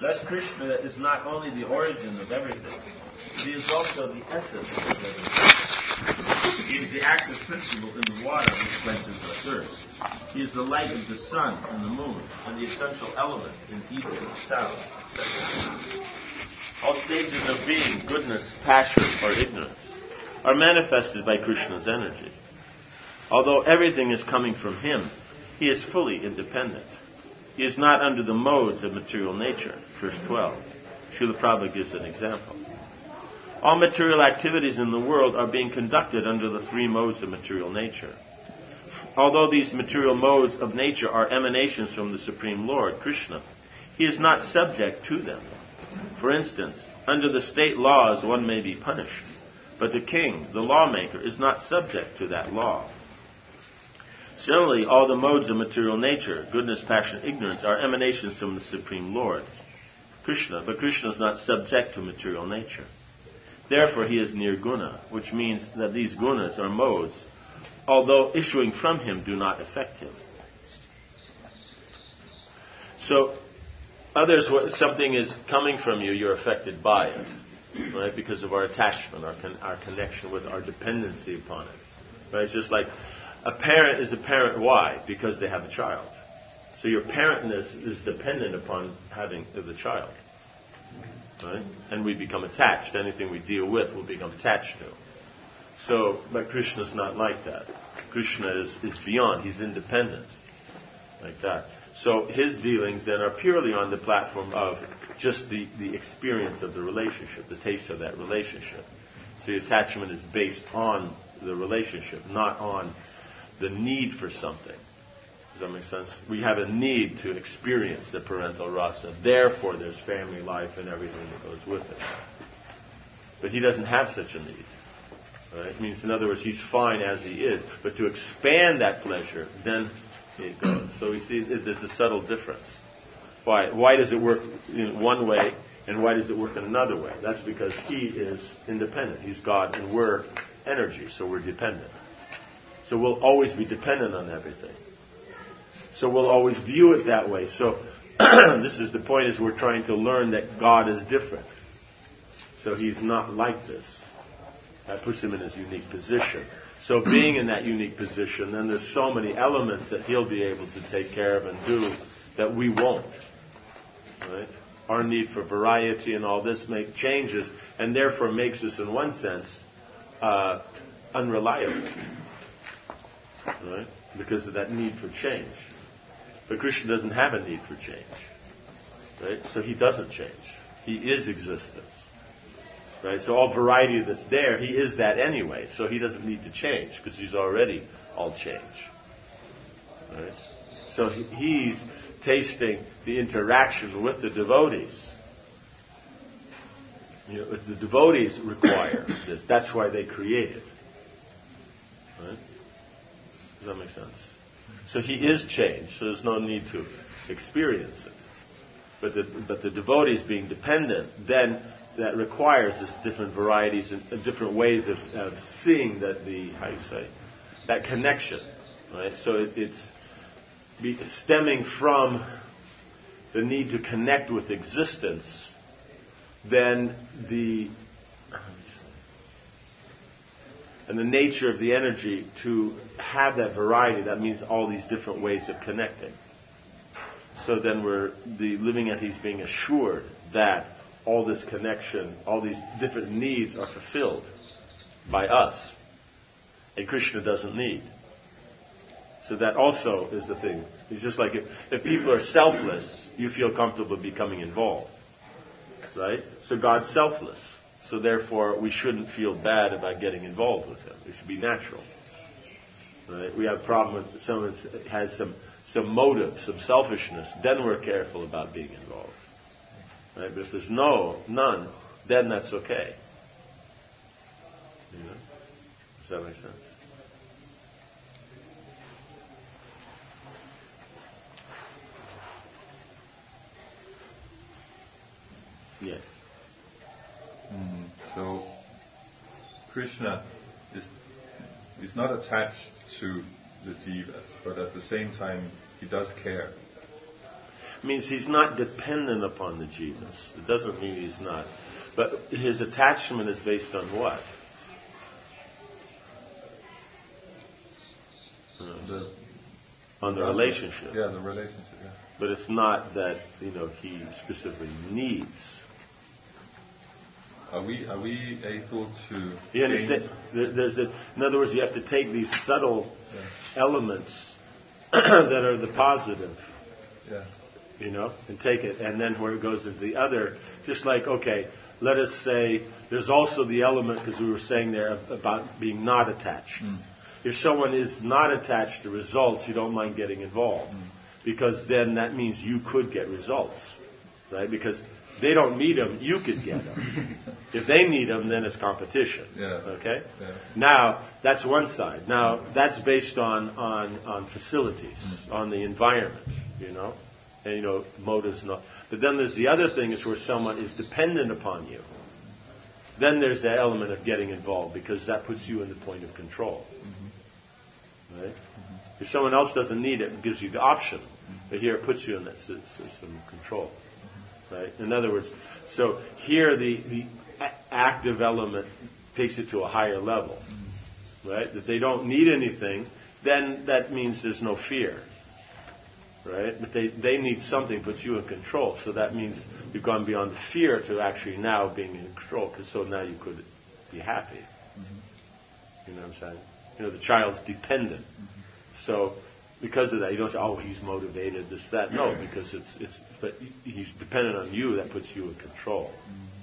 Thus Krishna is not only the origin of everything, but he is also the essence of everything. He is the active principle in the water which quenches our thirst. He is the light of the sun and the moon, and the essential element in ether, sound, etc. All stages of being, goodness, passion, or ignorance, are manifested by Krishna's energy. Although everything is coming from him, he is fully independent. He is not under the modes of material nature. Verse 12. Srila Prabhupada gives an example. All material activities in the world are being conducted under the three modes of material nature. Although these material modes of nature are emanations from the Supreme Lord, Krishna, he is not subject to them. For instance, under the state laws one may be punished, but the king, the lawmaker, is not subject to that law. Similarly, all the modes of material nature, goodness, passion, ignorance, are emanations from the Supreme Lord, Krishna, but Krishna is not subject to material nature. Therefore, he is nirguna, which means that these gunas or modes, although issuing from him, do not affect him. So, others, something is coming from you, you're affected by it, right? Because of our attachment, our connection with, our dependency upon it, right? It's just like a parent is a parent. Why? Because they have a child. So your parentness is dependent upon having the child, right? And we become attached. Anything we deal with will become attached to. So, but Krishna is not like that. Krishna is beyond. He's independent, like that. So his dealings then are purely on the platform of just the experience of the relationship, the taste of that relationship. So the attachment is based on the relationship, not on the need for something. Does that make sense? We have a need to experience the parental rasa. Therefore, there's family life and everything that goes with it. But he doesn't have such a need. Right? It means, in other words, he's fine as he is. But to expand that pleasure, then it goes. So we see there's a subtle difference. Why does it work in one way, and why does it work in another way? That's because he is independent. He's God, and we're energy, so we're dependent. So we'll always be dependent on everything. So we'll always view it that way. So this is the point, is we're trying to learn that God is different. So he's not like this. That puts him in his unique position. So being in that unique position, then there's so many elements that he'll be able to take care of and do that we won't. Right? Our need for variety and all this make changes, and therefore makes us, in one sense, unreliable. Right? Because of that need for change. But Krishna doesn't have a need for change. Right? So he doesn't change. He is existence. Right? So all variety that's there, he is that anyway. So he doesn't need to change because he's already all change. Right? So he's tasting the interaction with the devotees. The devotees require this. That's why they create it. Right? Does that make sense? So he is changed, so there's no need to experience it. But the devotees being dependent, then that requires this different varieties and different ways of seeing that that connection, right? So it's stemming from the need to connect with existence, then the nature of the energy to have that variety, that means all these different ways of connecting. So then the living entities being assured that all this connection, all these different needs are fulfilled by us. And Krishna doesn't need. So that also is the thing. It's just like if people are selfless, you feel comfortable becoming involved. Right? So God's selfless. So therefore, we shouldn't feel bad about getting involved with him. It should be natural. Right? We have a problem with someone has some motive, some selfishness. Then we're careful about being involved. Right? But if there's none, then that's okay. Does that make sense? Yes. So Krishna is not attached to the jivas, but at the same time he does care. means he's not dependent upon the jivas. It doesn't mean he's not. But his attachment is based on what? On the relationship. Yeah, the relationship, yeah. But it's not that, he specifically needs. Are we able to... You understand? In other words, you have to take these subtle elements that are the positive, and take it, and then where it goes into the other, just like, okay, let us say, there's also the element, because we were saying there about being not attached. If someone is not attached to results, you don't mind getting involved, because then that means you could get results, right? Because they don't need them, you could get them. If they need them, then it's competition. Okay? Yeah. Now, that's one side. Now, that's based on facilities, on the environment, and, motives and all. But then there's the other thing is where someone is dependent upon you. Then there's that element of getting involved, because that puts you in the point of control. Right? If someone else doesn't need it, it gives you the option. But here it puts you in that system of control. Right? In other words, so here the active element takes it to a higher level. Right? That they don't need anything, then that means there's no fear. Right? But they need something, puts you in control. So that means you've gone beyond the fear to actually now being in control. Because so now you could be happy. You know what I'm saying? The child's dependent. So because of that, you don't say, oh, he's motivated, this, that. No, because but he's dependent on you, that puts you in control.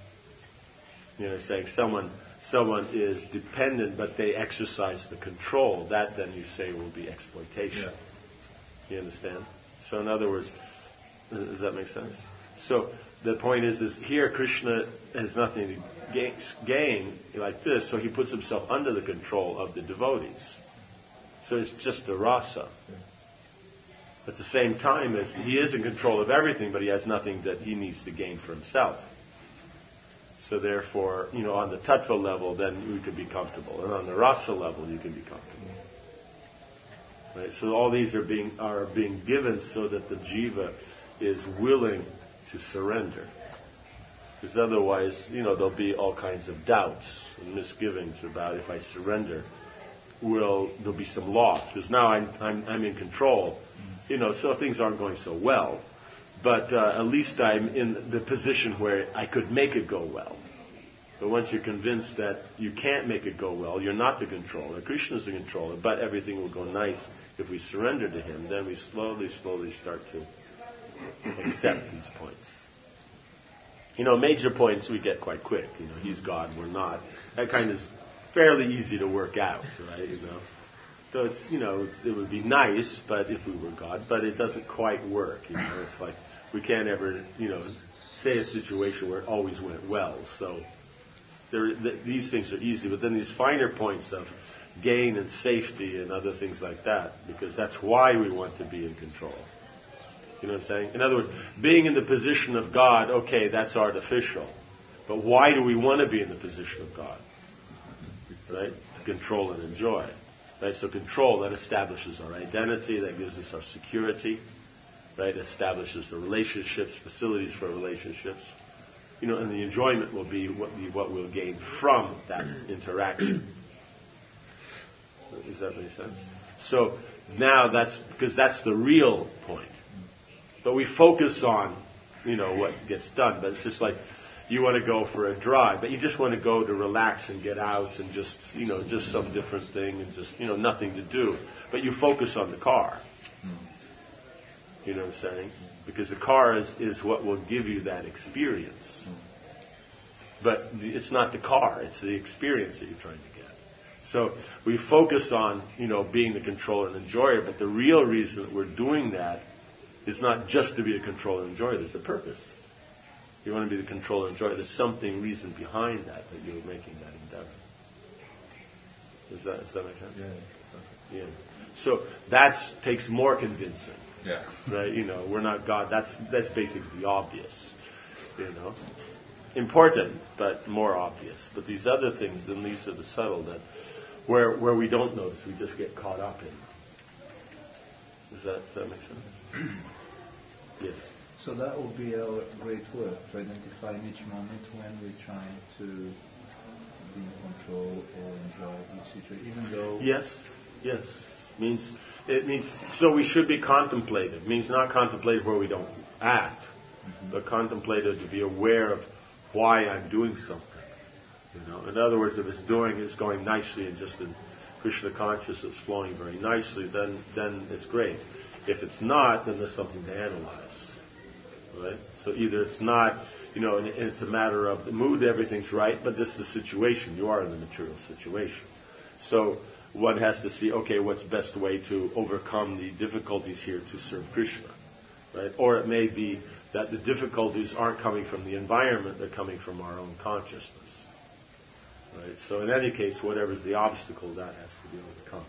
Saying someone is dependent, but they exercise the control, that then you say will be exploitation. You understand? So in other words, does that make sense? So the point is here Krishna has nothing to gain like this, so he puts himself under the control of the devotees. So it's just the rasa. At the same time, as he is in control of everything, but he has nothing that he needs to gain for himself. So therefore, on the tattva level, then you could be comfortable, and on the rasa level, you can be comfortable. Right? So all these are being given so that the jiva is willing to surrender. Because otherwise, there'll be all kinds of doubts and misgivings about if I surrender, there'll be some loss. Because now I'm in control. So things aren't going so well. But at least I'm in the position where I could make it go well. But once you're convinced that you can't make it go well, you're not the controller. Krishna's the controller, but everything will go nice if we surrender to him. Then we slowly start to accept these points. Major points we get quite quick. He's God, we're not. That kind is fairly easy to work out, right? So it's, it would be nice, but if we were God, but it doesn't quite work. It's like we can't ever, say a situation where it always went well. So these things are easy, but then these finer points of gain and safety and other things like that, because that's why we want to be in control. You know what I'm saying? In other words, being in the position of God, okay, that's artificial. But why do we want to be in the position of God? Right? To control and enjoy. Right? So control, that establishes our identity, that gives us our security. Right? Establishes the relationships, facilities for relationships. And the enjoyment will be what we'll gain from that interaction. Does that make sense? So now that's the real point. But we focus on, what gets done. But it's just like you want to go for a drive, but you just want to go to relax and get out and just some different thing and just, nothing to do. But you focus on the car. You know what I'm saying? Because the car is what will give you that experience. But it's not the car, it's the experience that you're trying to get. So we focus on, being the controller and enjoyer, but the real reason that we're doing that is not just to be a controller and enjoyer, there's a purpose. You want to be the controller and enjoyer, there's reason behind that you're making that endeavor. Does that make sense? Yeah. So that takes more convincing. Yeah. Right? We're not God. That's basically obvious. Important, but more obvious. But these other things, then these are the subtle that where we don't notice, we just get caught up in. Does that make sense? Yes. So that will be our great work, to identify in each moment when we're trying to be in control or enjoy each situation, even though... Yes. It means, so we should be contemplative. It means not contemplative where we don't act, but contemplative to be aware of why I'm doing something. In other words, if it's going nicely and just in Krishna consciousness flowing very nicely, then it's great. If it's not, then there's something to analyze. Right? So either it's not, and it's a matter of the mood, everything's right, but this is the situation. You are in the material situation. So one has to see, okay, what's the best way to overcome the difficulties here to serve Krishna, right? Or it may be that the difficulties aren't coming from the environment, they're coming from our own consciousness, right? So in any case, whatever's the obstacle, that has to be overcome.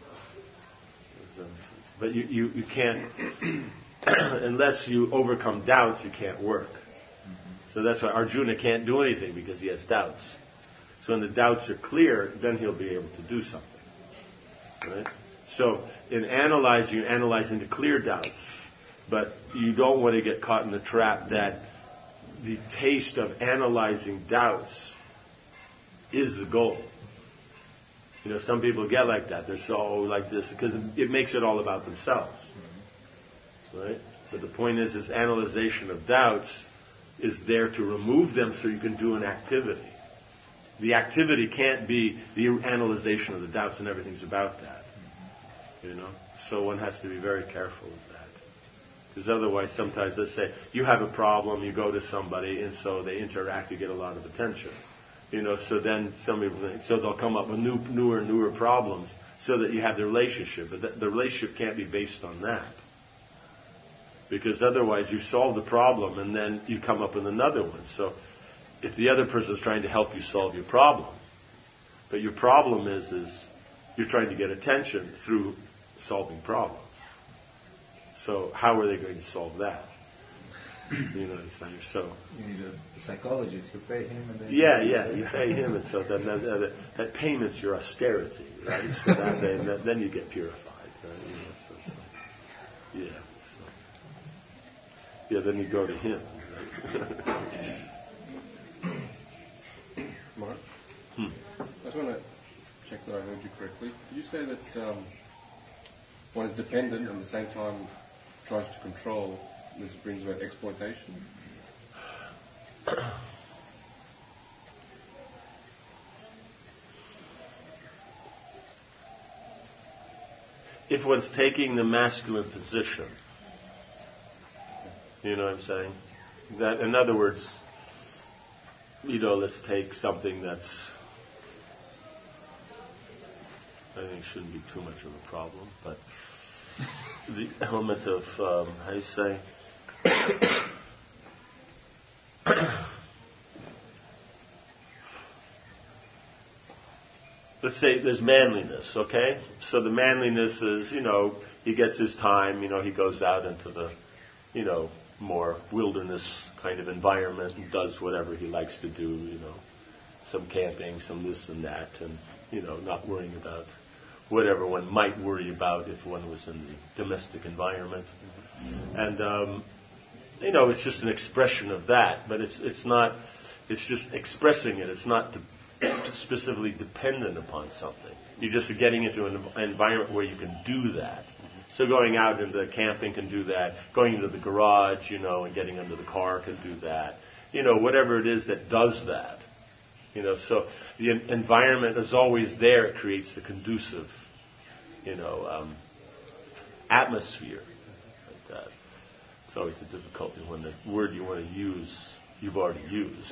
But you can't, unless you overcome doubts, you can't work. So that's why Arjuna can't do anything, because he has doubts. So when the doubts are clear, then he'll be able to do something. Right? So in analyzing, you're analyzing the clear doubts, but you don't want to get caught in the trap that the taste of analyzing doubts is the goal. Some people get like that. They're so like this because it makes it all about themselves. Right? But the point is analyzation of doubts is there to remove them so you can do an activity. The activity can't be the analyzation of the doubts, and everything's about that. So one has to be very careful with that. Because otherwise, sometimes, let's say, you have a problem, you go to somebody, and so they interact, you get a lot of attention. So then they'll come up with newer problems so that you have the relationship. But the relationship can't be based on that. Because otherwise, you solve the problem, and then you come up with another one. So if the other person is trying to help you solve your problem, but your problem is you're trying to get attention through solving problems. So how are they going to solve that? So you need a psychologist. You pay him, and then you pay him, and so then that payment's your austerity, right? So then you get purified, right? Then you go to him. Right? Mark? I just want to check that I heard you correctly. Did you say that one is dependent and at the same time tries to control, this brings about exploitation? If one's taking the masculine position, you know what I'm saying? That, in other words, let's take something that's, I think shouldn't be too much of a problem, but the element of, how do you say? Let's say there's manliness, okay? So the manliness is, he gets his time, he goes out into the, more wilderness kind of environment and does whatever he likes to do, some camping, some this and that, and, not worrying about whatever one might worry about if one was in the domestic environment. And, it's just an expression of that, but it's not, it's just expressing it. It's not specifically dependent upon something. You're just getting into an environment where you can do that. So going out into camping can do that. Going into the garage, and getting into the car can do that. Whatever it is that does that. So the environment is always there. It creates the conducive, atmosphere like that. It's always a difficulty when the word you want to use, you've already used.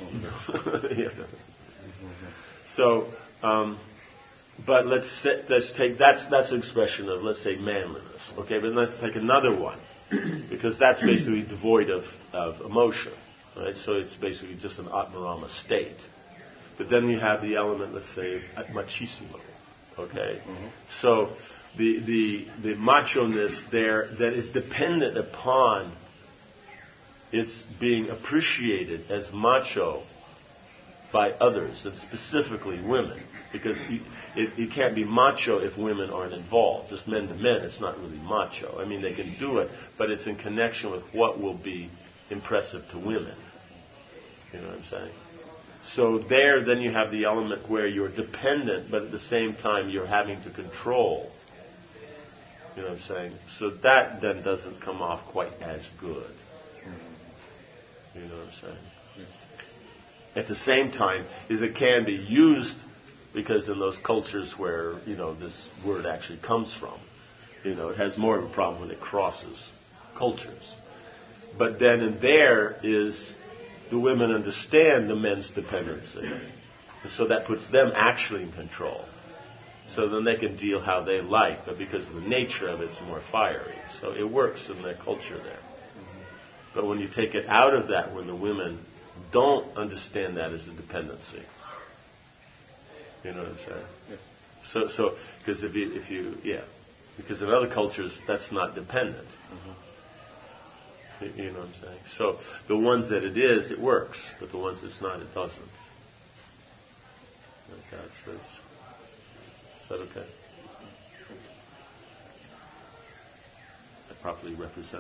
So, but let's take that's an expression of, let's say, manliness. Okay, but let's take another one, because that's basically devoid of emotion. Right? So it's basically just an Atmarama state. But then you have the element, let's say, machismo. Okay, so the macho-ness there that is dependent upon its being appreciated as macho by others, and specifically women, because you can't be macho if women aren't involved. Just men to men, it's not really macho. I mean, they can do it, but it's in connection with what will be impressive to women. You know what I'm saying? So there, then you have the element where you're dependent, but at the same time you're having to control. You know what I'm saying? So that then doesn't come off quite as good. You know what I'm saying? Yes. At the same time, is it can be used, because in those cultures where, this word actually comes from, it has more of a problem when it crosses cultures. But then in there is the women understand the men's dependency. And so that puts them actually in control. So then they can deal how they like, but because of the nature of it, it's more fiery. So it works in their culture there. But when you take it out of that, when the women don't understand that as a dependency, you know what I'm saying? Yes. So because because in other cultures that's not dependent. You know what I'm saying? So the ones that it is, it works, but the ones that's not, it doesn't. Okay, is that okay? I properly represent.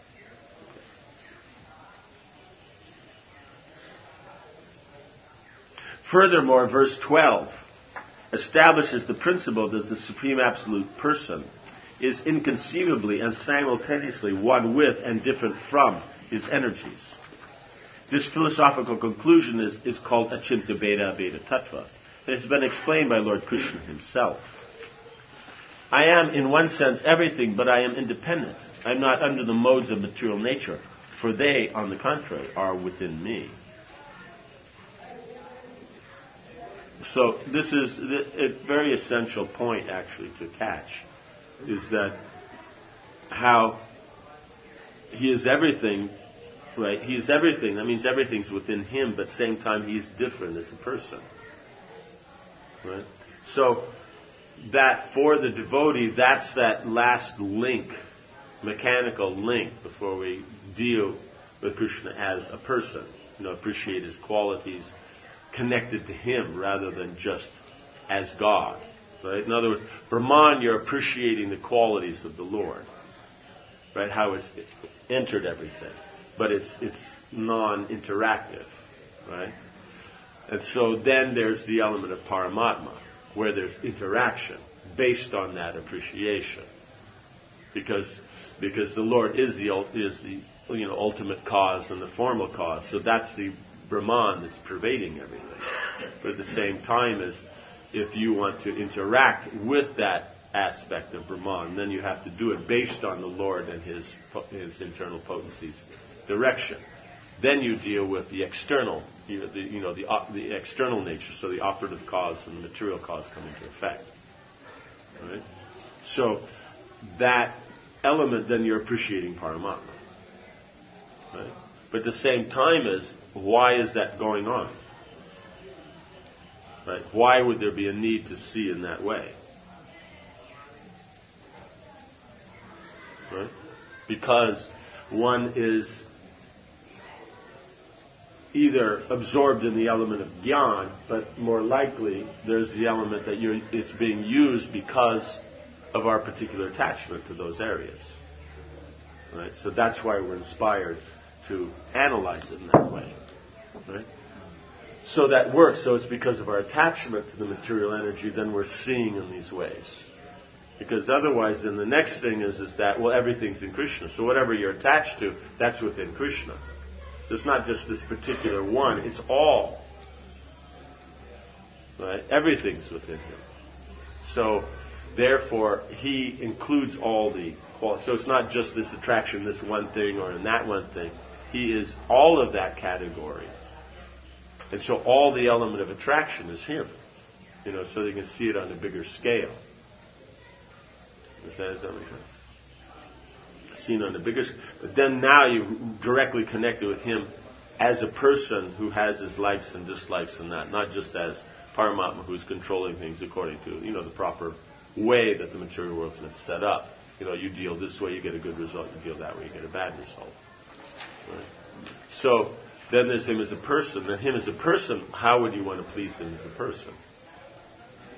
Furthermore, verse 12 establishes the principle that the Supreme Absolute Person is inconceivably and simultaneously one with and different from his energies. This philosophical conclusion is called Achintya Bheda Abheda Tattva. It has been explained by Lord Krishna himself. I am, in one sense, everything, but I am independent. I am not under the modes of material nature, for they, on the contrary, are within me. So this is a very essential point, actually, to catch, is that how he is everything, right? He is everything. That means everything's within him, but at the same time he's different as a person, right? So that for the devotee, that's that last link, mechanical link, before we deal with Krishna as a person, appreciate his qualities, connected to him rather than just as God. Right? In other words, Brahman, you're appreciating the qualities of the Lord, right? How it's entered everything, but it's non-interactive, right? And so then there's the element of Paramatma, where there's interaction based on that appreciation, because the Lord is the ultimate cause and the formal cause. So that's the Brahman that's pervading everything. But at the same time, as if you want to interact with that aspect of Brahman, then you have to do it based on the Lord and his internal potency's direction. Then you deal with the external, the external nature, so the operative cause and the material cause come into effect. Right? So that element, then you're appreciating Paramatma. Right? But at the same time why is that going on? Right? Why would there be a need to see in that way? Right? Because one is either absorbed in the element of jnana, but more likely there's the element that it's being used because of our particular attachment to those areas. Right? So that's why we're inspired to analyze it in that way. Right? So that works. So it's because of our attachment to the material energy, then we're seeing in these ways. Because otherwise, then the next thing is that, everything's in Krishna. So whatever you're attached to, that's within Krishna. So it's not just this particular one, it's all. Right? Everything's within him. So therefore, he includes all the qualities. So it's not just this attraction, this one thing, or in that one thing. He is all of that category. And so all the element of attraction is him. So you can see it on a bigger scale. Does that make sense? Seen on a bigger scale. But then now you directly connected with him as a person who has his likes and dislikes and that, not just as Paramatma who's controlling things according to, the proper way that the material world is set up. You deal this way, you get a good result. You deal that way, you get a bad result. Right? So then there's him as a person. Then him as a person, how would you want to please him as a person?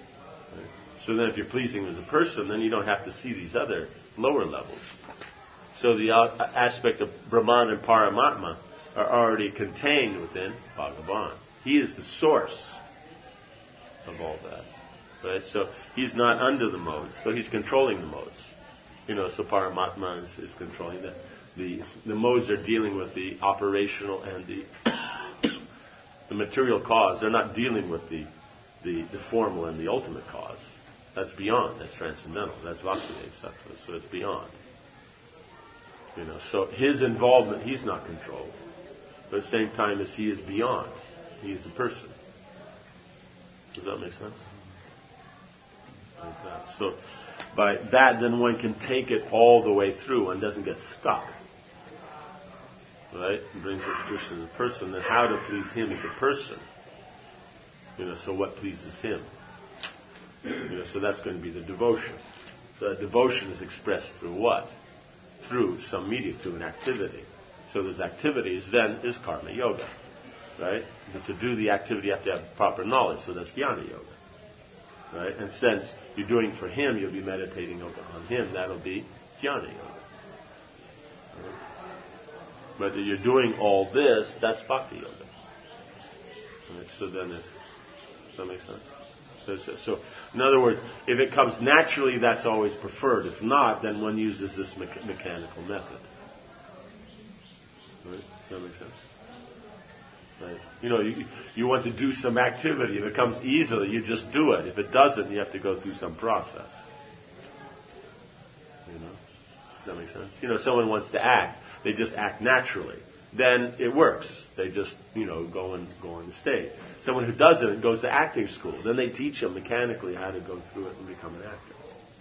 Right? So then if you're pleasing him as a person, then you don't have to see these other lower levels. So the aspect of Brahman and Paramatma are already contained within Bhagavan. He is the source of all that. Right? So he's not under the modes, so he's controlling the modes. So Paramatma is controlling that. The modes are dealing with the operational and the material cause. They're not dealing with the formal and the ultimate cause. That's beyond. That's transcendental. That's Vasudeva Sattva. So it's beyond. So his involvement, he's not controlled. But at the same time as he is beyond, he is a person. Does that make sense? Like that. So by that, then one can take it all the way through and doesn't get stuck. Right? It brings it to Krishna as a person, and how to please him as a person. So what pleases him? So that's going to be the devotion. The devotion is expressed through what? Through some medium, through an activity. So there's activities, then is karma yoga. Right? But to do the activity, you have to have proper knowledge, so that's jnana yoga. Right? And since you're doing for him, you'll be meditating on him, that'll be jnana yoga. Right? But you're doing all this, that's bhakti yoga. Right? So then, does that make sense? So, in other words, if it comes naturally, that's always preferred. If not, then one uses this mechanical method. Right? Does that make sense? Right? You want to do some activity. If it comes easily, you just do it. If it doesn't, you have to go through some process. Does that make sense? Someone wants to act. They just act naturally. Then it works. They just, go on the stage. Someone who doesn't goes to acting school. Then they teach them mechanically how to go through it and become an actor.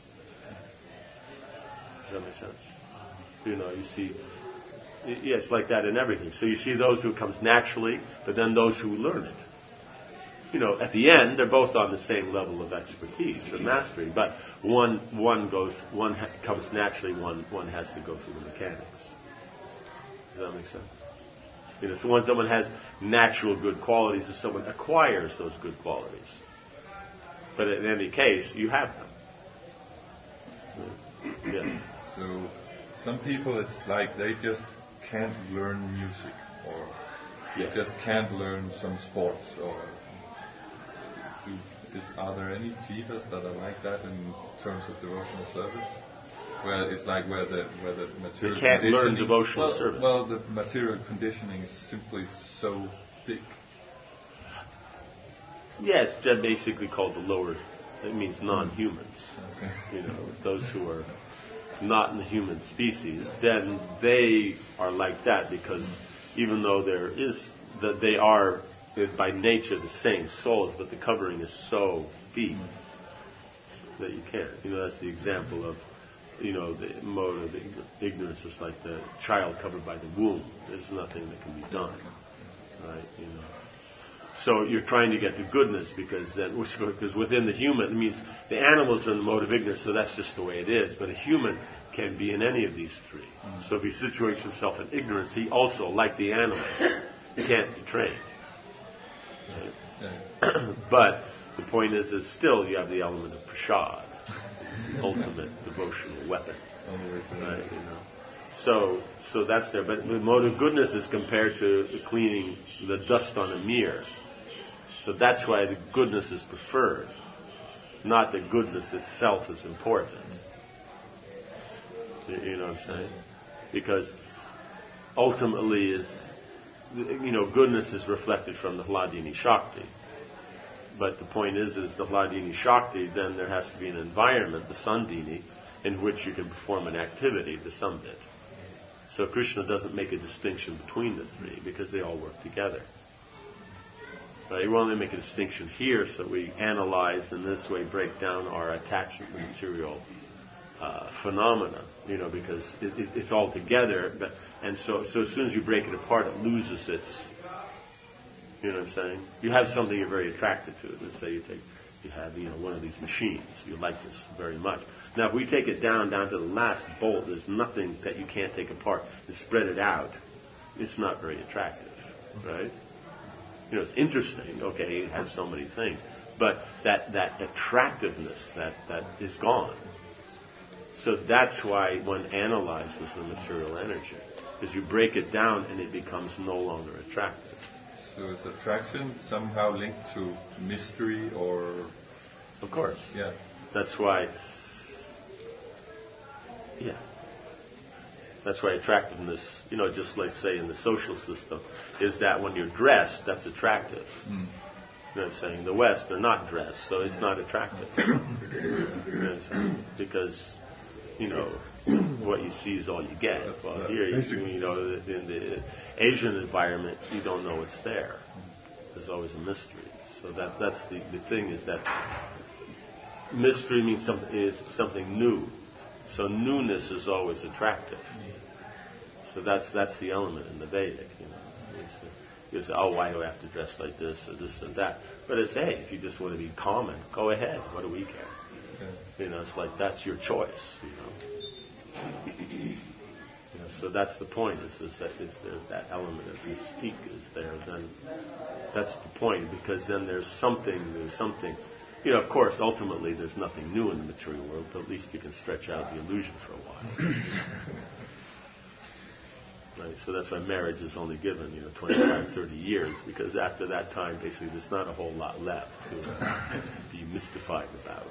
Does that make sense? You see, it's like that in everything. So you see those who it comes naturally, but then those who learn it. At the end, they're both on the same level of expertise or mastery, but one comes naturally, one has to go through the mechanics. Does that make sense? So when someone has natural good qualities, if someone acquires those good qualities. But in any case, you have them. Yes. So some people, it's like they just can't learn music, or they just can't learn some sports, or are there any jivas that are like that in terms of devotional service? Where it's like where the material they can't learn conditioning, devotional service. Well, the material conditioning is simply so thick. Yeah, it's basically called the lower. It means non-humans. Okay. Those who are not in the human species, then they are like that because even though they are by nature the same souls, but the covering is so deep that you can't. That's the example of. The mode of ignorance is like the child covered by the womb. There's nothing that can be done, right? So you're trying to get to goodness because within the human, it means the animals are in the mode of ignorance, so that's just the way it is. But a human can be in any of these three. So if he situates himself in ignorance, he also, like the animal, can't be trained. Right? But the point is still you have the element of prasad. Ultimate devotional weapon, right? So that's there. But the mode of goodness is compared to cleaning the dust on a mirror. So that's why the goodness is preferred, not that goodness itself is important. You know what I'm saying? Because ultimately goodness is reflected from the Hladini Shakti. But the point is the Hladini Shakti, then there has to be an environment, the Sandhini, in which you can perform an activity, the Sambit. So Krishna doesn't make a distinction between the three because they all work together. Right? He will only make a distinction here so we analyze in this way, break down our attachment material phenomena, because it's all together. And so as soon as you break it apart, it loses its... You know what I'm saying? You have something you're very attracted to. Let's say you have one of these machines. You like this very much. Now, if we take it down to the last bolt, there's nothing that you can't take apart and spread it out. It's not very attractive, right? It's interesting. Okay, it has so many things, but that attractiveness that is gone. So that's why one analyzes the material energy, because you break it down and it becomes no longer attractive. So is attraction somehow linked to mystery or? Of course. Yeah. That's why. Yeah. That's why attractiveness, just like say in the social system, is that when you're dressed, that's attractive. You know what I'm saying? In the West, they're not dressed, so it's not attractive. You know what I'm saying? Because, what you see is all you get. Well, here, in the Asian environment, you don't know what's there. There's always a mystery. So that's the thing, is that mystery means something new. So newness is always attractive. So that's the element in the Vedic. You say, oh, why do I have to dress like this or this and that? But it's, hey, if you just want to be common, go ahead. What do we care? It's like that's your choice. So that's the point. Is that if there's that element of mystique is there, then that's the point. Because then there's something. Of course, ultimately, there's nothing new in the material world, but at least you can stretch out the illusion for a while. Right? So that's why marriage is only given, 25, 30 years, because after that time, basically, there's not a whole lot left to be mystified about.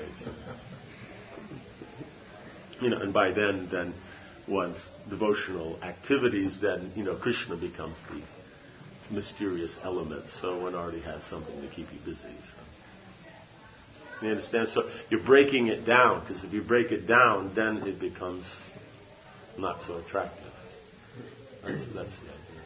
Right? And by then one's devotional activities, then, Krishna becomes the mysterious element, so one already has something to keep you busy. So. You understand? So you're breaking it down, because if you break it down, then it becomes not so attractive. That's the idea.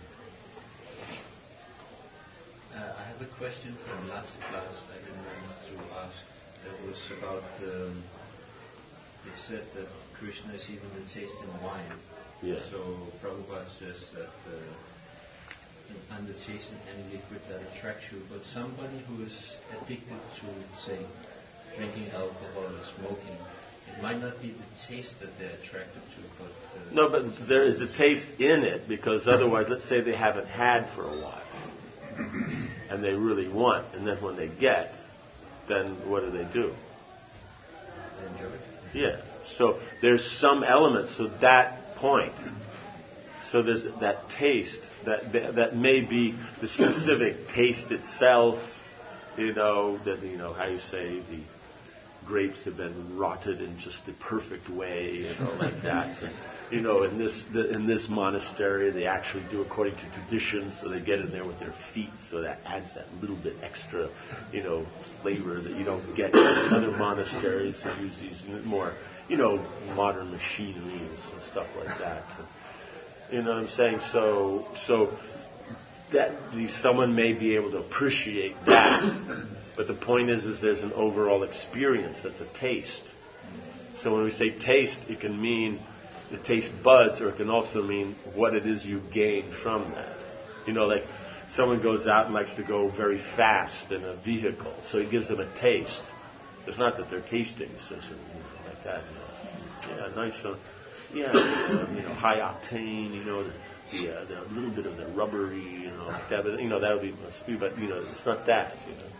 I have a question from last class I didn't want to ask. That was about, it said that Krishna is even the taste in wine. Yeah. So Prabhupada says that I'm the taste in any liquid that attracts you. But somebody who is addicted to, say, drinking alcohol or smoking, it might not be the taste that they're attracted to, but... No, but there is a taste in it, because otherwise, let's say they haven't had for a while, and they really want, and then when they get, then what do? They enjoy it. Yeah. So there's some element, so that point. So there's that taste, that may be the specific taste itself, how you say the grapes have been rotted in just the perfect way, like that. And, in this monastery, they actually do according to tradition, so they get in there with their feet, so that adds that little bit extra, flavor that you don't get in other monasteries who use these more, modern machineries and stuff like that. You know what I'm saying? So that someone may be able to appreciate that. But the point is there's an overall experience that's a taste. So when we say taste, it can mean the taste buds, or it can also mean what it is you gain from that. Like someone goes out and likes to go very fast in a vehicle, so it gives them a taste. It's not that they're tasting, so like that. Yeah, nice. High octane. The little bit of the rubbery, like that. But that would be must be. But it's not that.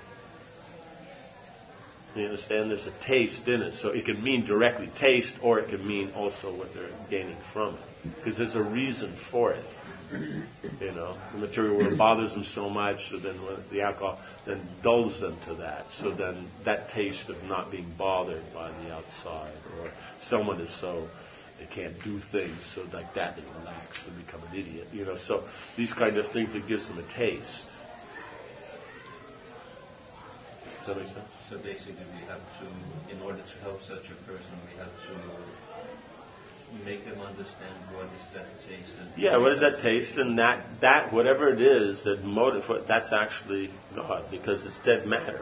You understand? There's a taste in it, so it can mean directly taste, or it can mean also what they're gaining from it, because there's a reason for it. The material world bothers them so much, so then the alcohol then dulls them to that. So then that taste of not being bothered by the outside, or someone is so they can't do things, so like that they relax and become an idiot. So these kind of things, it gives them a taste. Does that make sense? So basically we have to, in order to help such a person, we have to make them understand what is that taste. Yeah, what is that taste? And that whatever it is, that motive, that's actually God, because it's dead matter.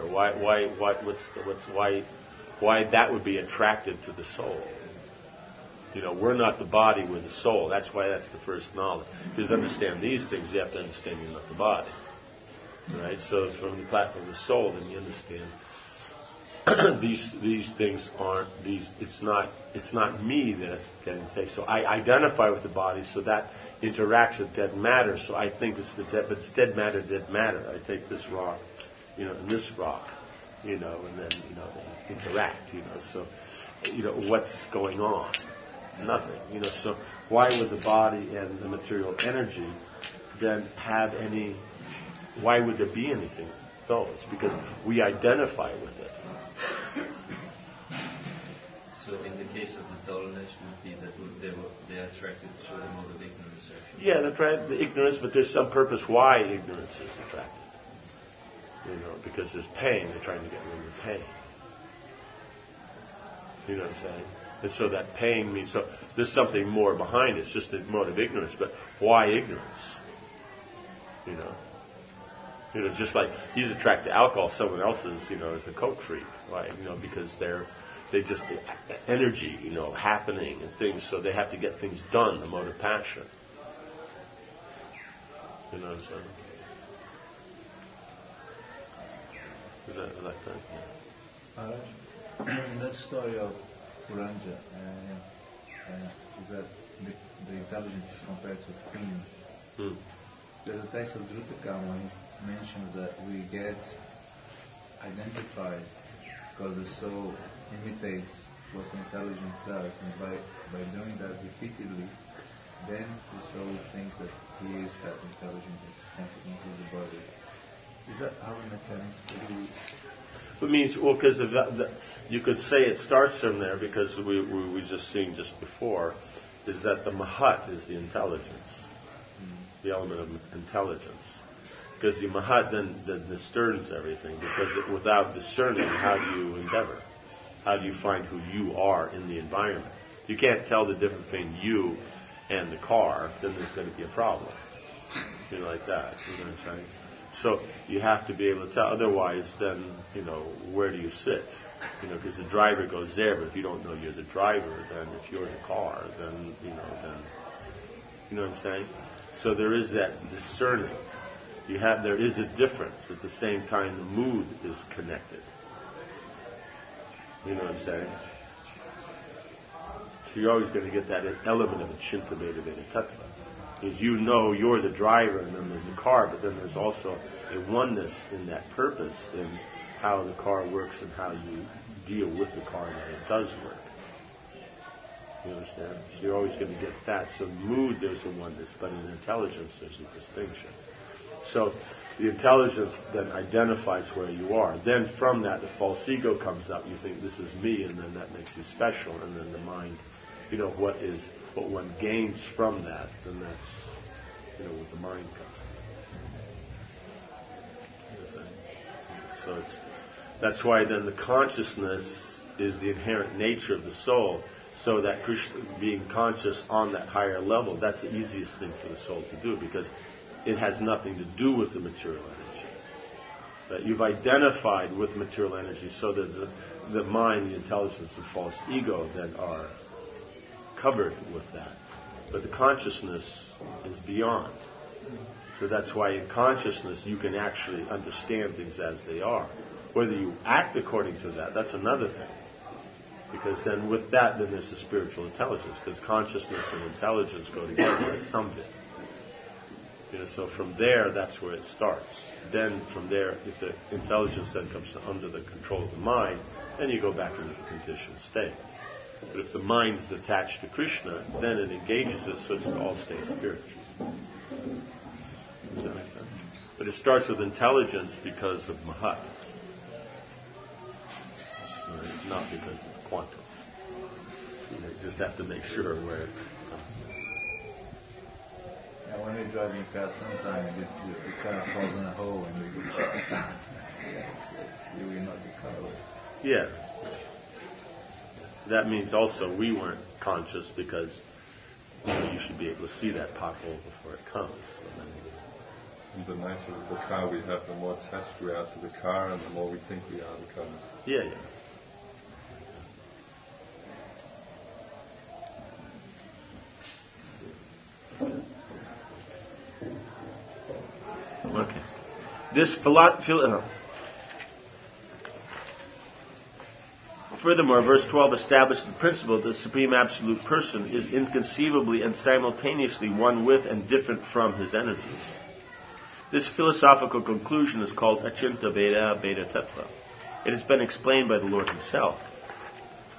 Why that would be attractive to the soul? We're not the body, we're the soul. That's why that's the first knowledge. Because to understand these things, you have to understand you're not the body. Right? So from the platform of the soul, then you understand these things aren't these. It's not me that's getting taste. So I identify with the body, so that interacts with dead matter. So I think it's but it's dead matter. I take this rock, and this rock, and then they interact. So what's going on? Nothing. So why would the body and the material energy then have any? Why would there be anything? It's because we identify with it. So in the case of the dullness would be that they're attracted to the mode of ignorance, actually. Yeah, they're attracted to ignorance, but there's some purpose why ignorance is attracted. Because there's pain, they're trying to get rid of pain. You know what I'm saying? And so that pain means, so there's something more behind it. It's just the mode of ignorance, but why ignorance? Just like he's attracted to alcohol, someone else is a coke freak. Why? Because they just the energy, happening and things, so they have to get things done, the mode of passion. You know what I'm saying? Is that like that? Yeah. In that story of Puranja, is that the intelligence is compared to a queen. There's a text of Dhrutakama when he mentions that we get identified because the soul imitates what the intelligence does, and by doing that repeatedly, then the soul thinks that he is that intelligence that constitutes the body. Is that how the mechanics It means, because you could say it starts from there, because we just seen just before, is that the Mahat is the intelligence, the element of intelligence. Because the Mahat then discerns everything, because without discerning, how do you endeavor? How do you find who you are in the environment? You can't tell the difference between you and the car, then there's going to be a problem. Like that. You know what I'm saying? So you have to be able to tell. Otherwise, then, where do you sit? Because the driver goes there, but if you don't know you're the driver, then if you're the car, then, you know what I'm saying? So there is that discerning. There is a difference. At the same time, the mood is connected. You know what I'm saying? So you're always going to get that element of a Chintameta Veda Tattva. Because you're the driver, and then there's a car, but then there's also a oneness in that purpose, in how the car works and how you deal with the car that it does work. You understand? So you're always going to get that. So mood, there's a oneness, but in intelligence, there's a distinction. So the intelligence then identifies where you are. Then from that, the false ego comes up. You think, this is me, and then that makes you special. And then the mind, what one gains from that, then that's, what the mind comes. So that's why then the consciousness is the inherent nature of the soul. So that Krishna, being conscious on that higher level, that's the easiest thing for the soul to do, because it has nothing to do with the material energy. That you've identified with material energy, so that the mind, the intelligence, the false ego then are covered with that. But the consciousness is beyond. So that's why in consciousness you can actually understand things as they are. Whether you act according to that, that's another thing. Because then with that, then there's the spiritual intelligence, because consciousness and intelligence go together as something. So from there, that's where it starts. Then from there, if the intelligence then comes under the control of the mind, then you go back into the conditioned state. But if the mind is attached to Krishna, then it engages it, so it all stays spiritual. Does that make sense? But it starts with intelligence because of Mahat, not because of quantum. You just have to make sure where it comes from. Yeah, when you're driving a car, sometimes the car falls in a hole and you will not the car away. Yeah. That means also we weren't conscious, because you should be able to see that pothole before it comes. And the nicer the car we have, the more attached we are to the car, and the more we think we are the car. Yeah. Okay. This Furthermore, verse 12 established the principle that the Supreme Absolute Person is inconceivably and simultaneously one with and different from his energies. This philosophical conclusion is called Achinta Veda Veda Tattva. It has been explained by the Lord himself.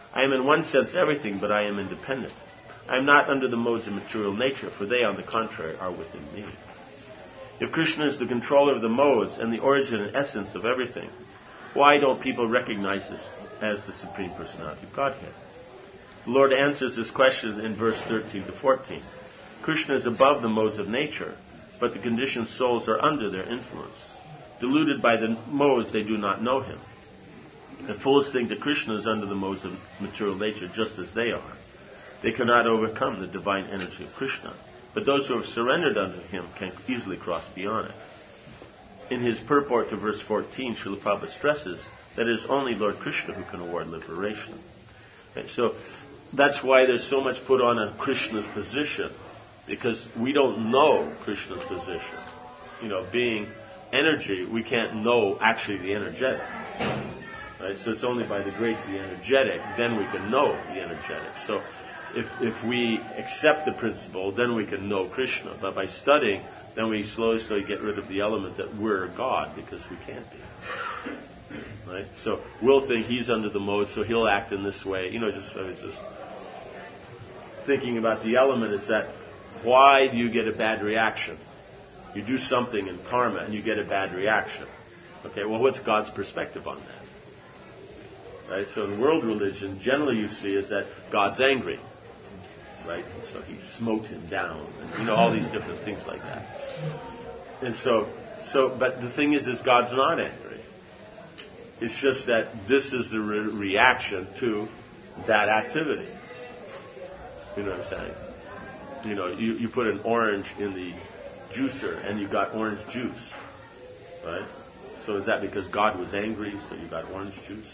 I am in one sense everything, but I am independent. I am not under the modes of material nature, for they, on the contrary, are within me. If Krishna is the controller of the modes and the origin and essence of everything, why don't people recognize this as the Supreme Personality of Godhead? The Lord answers this question in verse 13 to 14. Krishna is above the modes of nature, but the conditioned souls are under their influence. Deluded by the modes, they do not know him. The fools think that Krishna is under the modes of material nature just as they are. They cannot overcome the divine energy of Krishna, but those who have surrendered unto him can easily cross beyond it. In his purport to verse 14, Srila Prabhupada stresses that it is only Lord Krishna who can award liberation. Okay, so that's why there's so much put on Krishna's position, because we don't know Krishna's position. Being energy, we can't know actually the energetic. Right? So it's only by the grace of the energetic, then we can know the energetic. So if we accept the principle, then we can know Krishna. But by studying, then we slowly get rid of the element that we're God, because we can't be. Right? So we'll think he's under the mode, so he'll act in this way. I was just thinking about the element is that why do you get a bad reaction? You do something in karma and you get a bad reaction. Okay, well, what's God's perspective on that? Right? So in world religion, generally you see is that God's angry. Right? So he smote him down, and all these different things like that. And but the thing is God's not angry. It's just that this is the reaction to that activity. You know what I'm saying? You put an orange in the juicer and you got orange juice, right? So is that because God was angry, so you got orange juice?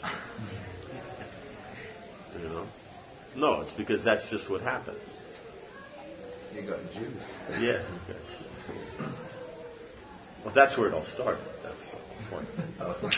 No, it's because that's just what happens. You got juice. Yeah. Okay. Well, that's where it all started. That's the point.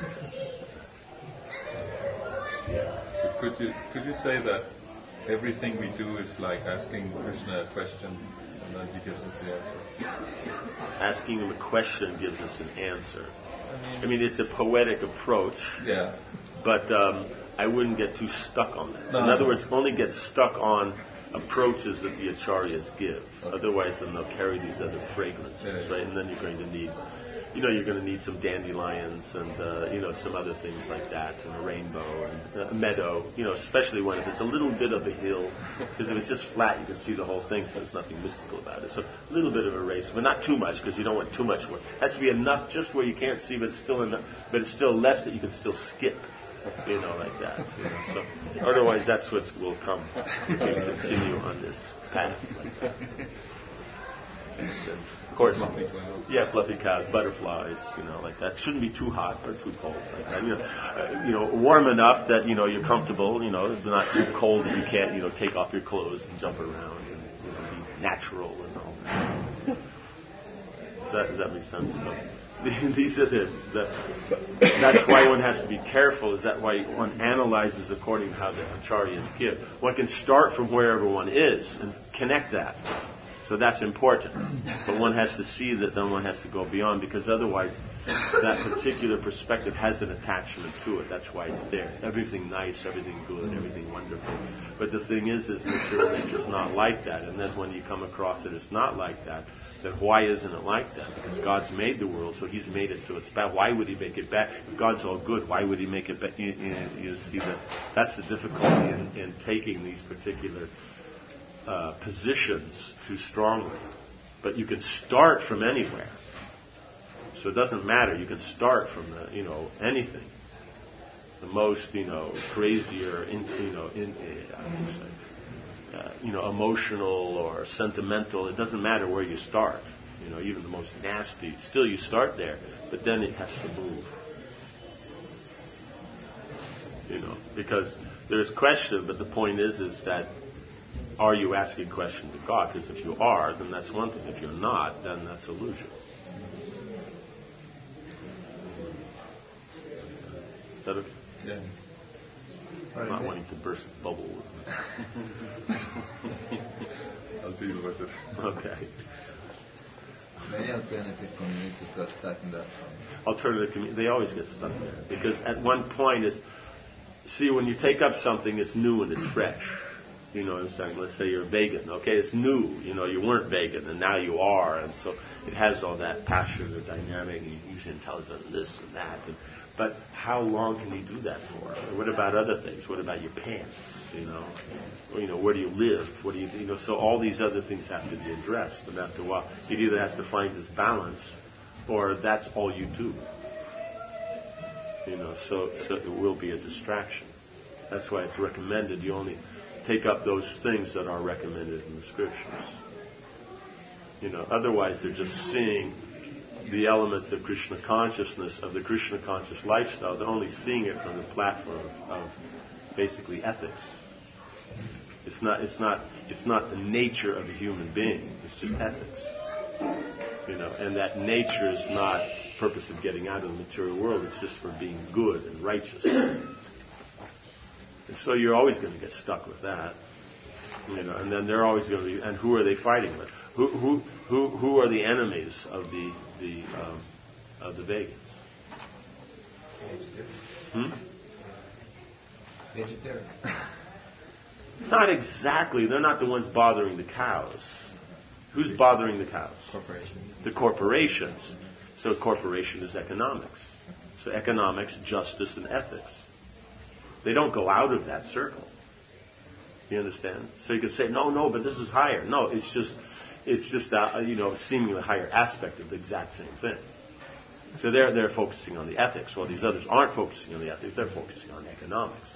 Yes. Could you say that everything we do is like asking Krishna a question and then he gives us the answer? Asking him a question gives us an answer. I mean, it's a poetic approach. Yeah. But I wouldn't get too stuck on that. In other words, only get stuck on approaches that the acharyas give. Okay. Otherwise, then they'll carry these other fragrances, right? And then you're going to need, you're going to need some dandelions and, some other things like that, and a rainbow and a meadow, especially when if it's a little bit of a hill, because if it's just flat, you can see the whole thing, so there's nothing mystical about it. So a little bit of a race, but not too much, because you don't want too much work. It has to be enough just where you can't see, but it's still enough, but it's still less that you can still skip. Like that. So otherwise, that's what will come if you continue on this path like that. And of course, fluffy clouds, butterflies, like that. Shouldn't be too hot or too cold like that. Warm enough that you're comfortable. Not too cold that you can't take off your clothes and jump around and be natural and all that. Does that make sense? So, these are that's why one has to be careful, is that why one analyzes according to how the acharyas give. One can start from wherever one is and connect that. So that's important. But one has to see that, then one has to go beyond, because otherwise that particular perspective has an attachment to it. That's why it's there. Everything nice, everything good, everything wonderful. But the thing is material nature's not like that. And then when you come across it, it's not like that. Then why isn't it like that? Because God's made the world, so He's made it so it's bad. Why would He make it bad? If God's all good, why would He make it bad? You see that's the difficulty in taking these particular positions too strongly. But you can start from anywhere. So it doesn't matter. You can start from anything. The most crazier emotional or sentimental. It doesn't matter where you start. Even the most nasty. Still, you start there, but then it has to move. Because there's question, but the point is that are you asking question to God? Because if you are, then that's one thing. If you're not, then that's illusion. Is that okay? Yeah. I'm not wanting to burst the bubble. I'll deal with it. Okay. Many alternative communities got stuck in that. Alternative communities, they always get stuck there. Because at one point see, when you take up something, it's new and it's fresh. You know what I'm saying? Let's say you're vegan. Okay, it's new. You know, you weren't vegan and now you are. And so it has all that passion or dynamic. And you usually intelligent and this and that. But how long can you do that for? What about other things? What about your pants? You know, where do you live? What do you know? So all these other things have to be addressed. And after a while, it either has to find this balance or that's all you do. You know, so it will be a distraction. That's why it's recommended you only take up those things that are recommended in the scriptures. You know, otherwise they're just seeing the elements of Krishna consciousness, of the Krishna conscious lifestyle. They're only seeing it from the platform of basically ethics. It's not the nature of a human being. It's just ethics. You know, and that nature is not purpose of getting out of the material world. It's just for being good and righteous. And so you're always going to get stuck with that, you know. And then they're always going to be. And who are they fighting with? Who are the enemies of the vegans? Vegetarian. Not exactly. They're not the ones bothering the cows. Who's bothering the cows? Corporations. The corporations. So corporation is economics. So economics, justice, and ethics. They don't go out of that circle. You understand? So you could say, no, but this is higher. No, it's just a seemingly higher aspect of the exact same thing. So they're focusing on the ethics, while these others aren't focusing on the ethics. They're focusing on economics.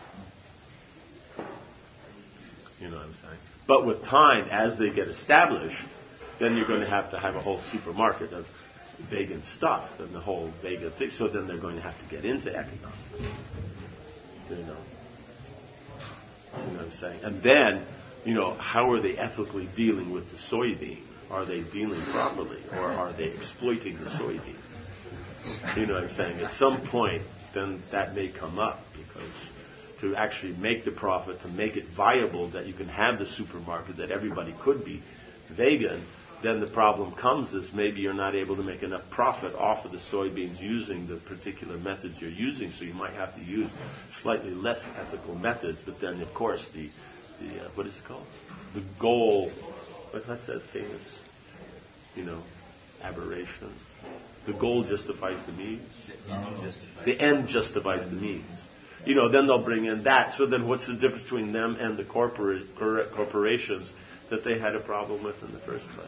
You know what I'm saying? But with time, as they get established, then you're going to have a whole supermarket of vegan stuff and the whole vegan thing. So then they're going to have to get into economics. You know what I'm saying? And then, how are they ethically dealing with the soybean? Are they dealing properly, or are they exploiting the soybean? You know what I'm saying? At some point, then that may come up, because to actually make the profit, to make it viable, that you can have the supermarket, that everybody could be vegan, then the problem comes is maybe you're not able to make enough profit off of the soybeans using the particular methods you're using, so you might have to use slightly less ethical methods. But then, of course, the what is it called? The goal. What's that famous, aberration? The goal justifies the means. The end justifies the means. Then they'll bring in that. So then, what's the difference between them and the corporations that they had a problem with in the first place?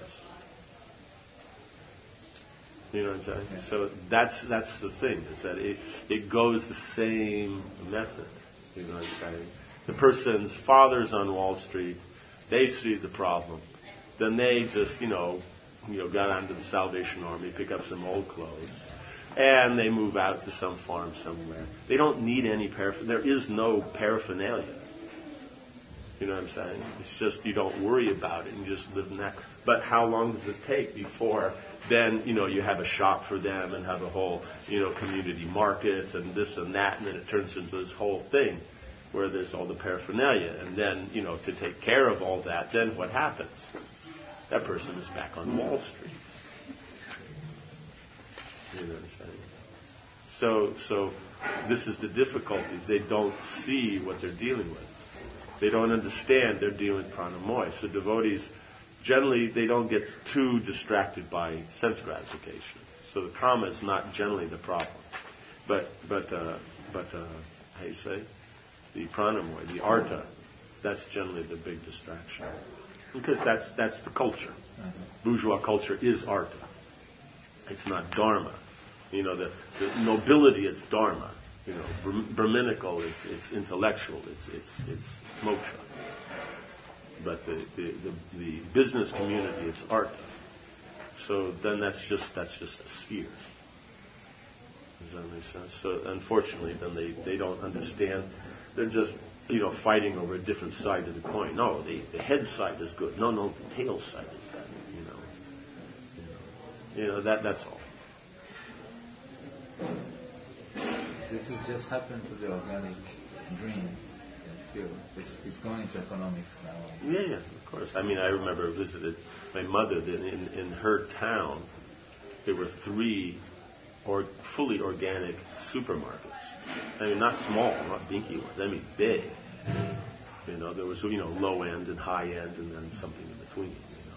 You know what I'm saying? So that's the thing, is that it goes the same method. You know what I'm saying? The person's father's on Wall Street, they see the problem. Then they just, got onto the Salvation Army, pick up some old clothes, and they move out to some farm somewhere. They don't need any paraphernalia. There is no paraphernalia. You know what I'm saying? It's just you don't worry about it. You just live in that. But how long does it take before then, you have a shop for them and have a whole, community market and this and that, and then it turns into this whole thing where there's all the paraphernalia. And then, to take care of all that, then what happens? That person is back on Wall Street. You know what I'm saying? So this is the difficulties. They don't see what they're dealing with. They don't understand they're dealing with pranamoy. So devotees, generally, they don't get too distracted by sense gratification. So the kama is not generally the problem. But how you say? The pranamoy, the artha, that's generally the big distraction. Because that's the culture. Bourgeois culture is artha. It's not dharma. The nobility, it's dharma. Brahminical, it's intellectual, it's moksha. But the business community, it's artha. So then that's just a sphere. Does that make sense? So unfortunately, then they don't understand. They're just fighting over a different side of the coin. No, the head side is good. No, the tail side is bad. That's all. This has just happened to the organic dream field. It's going into economics now. Yeah, of course. I remember I visited my mother. In her town, there were 3 or fully organic supermarkets. I mean, not small, not dinky ones. I mean, big. You know, there was, you know, low end and high end, and then something in between.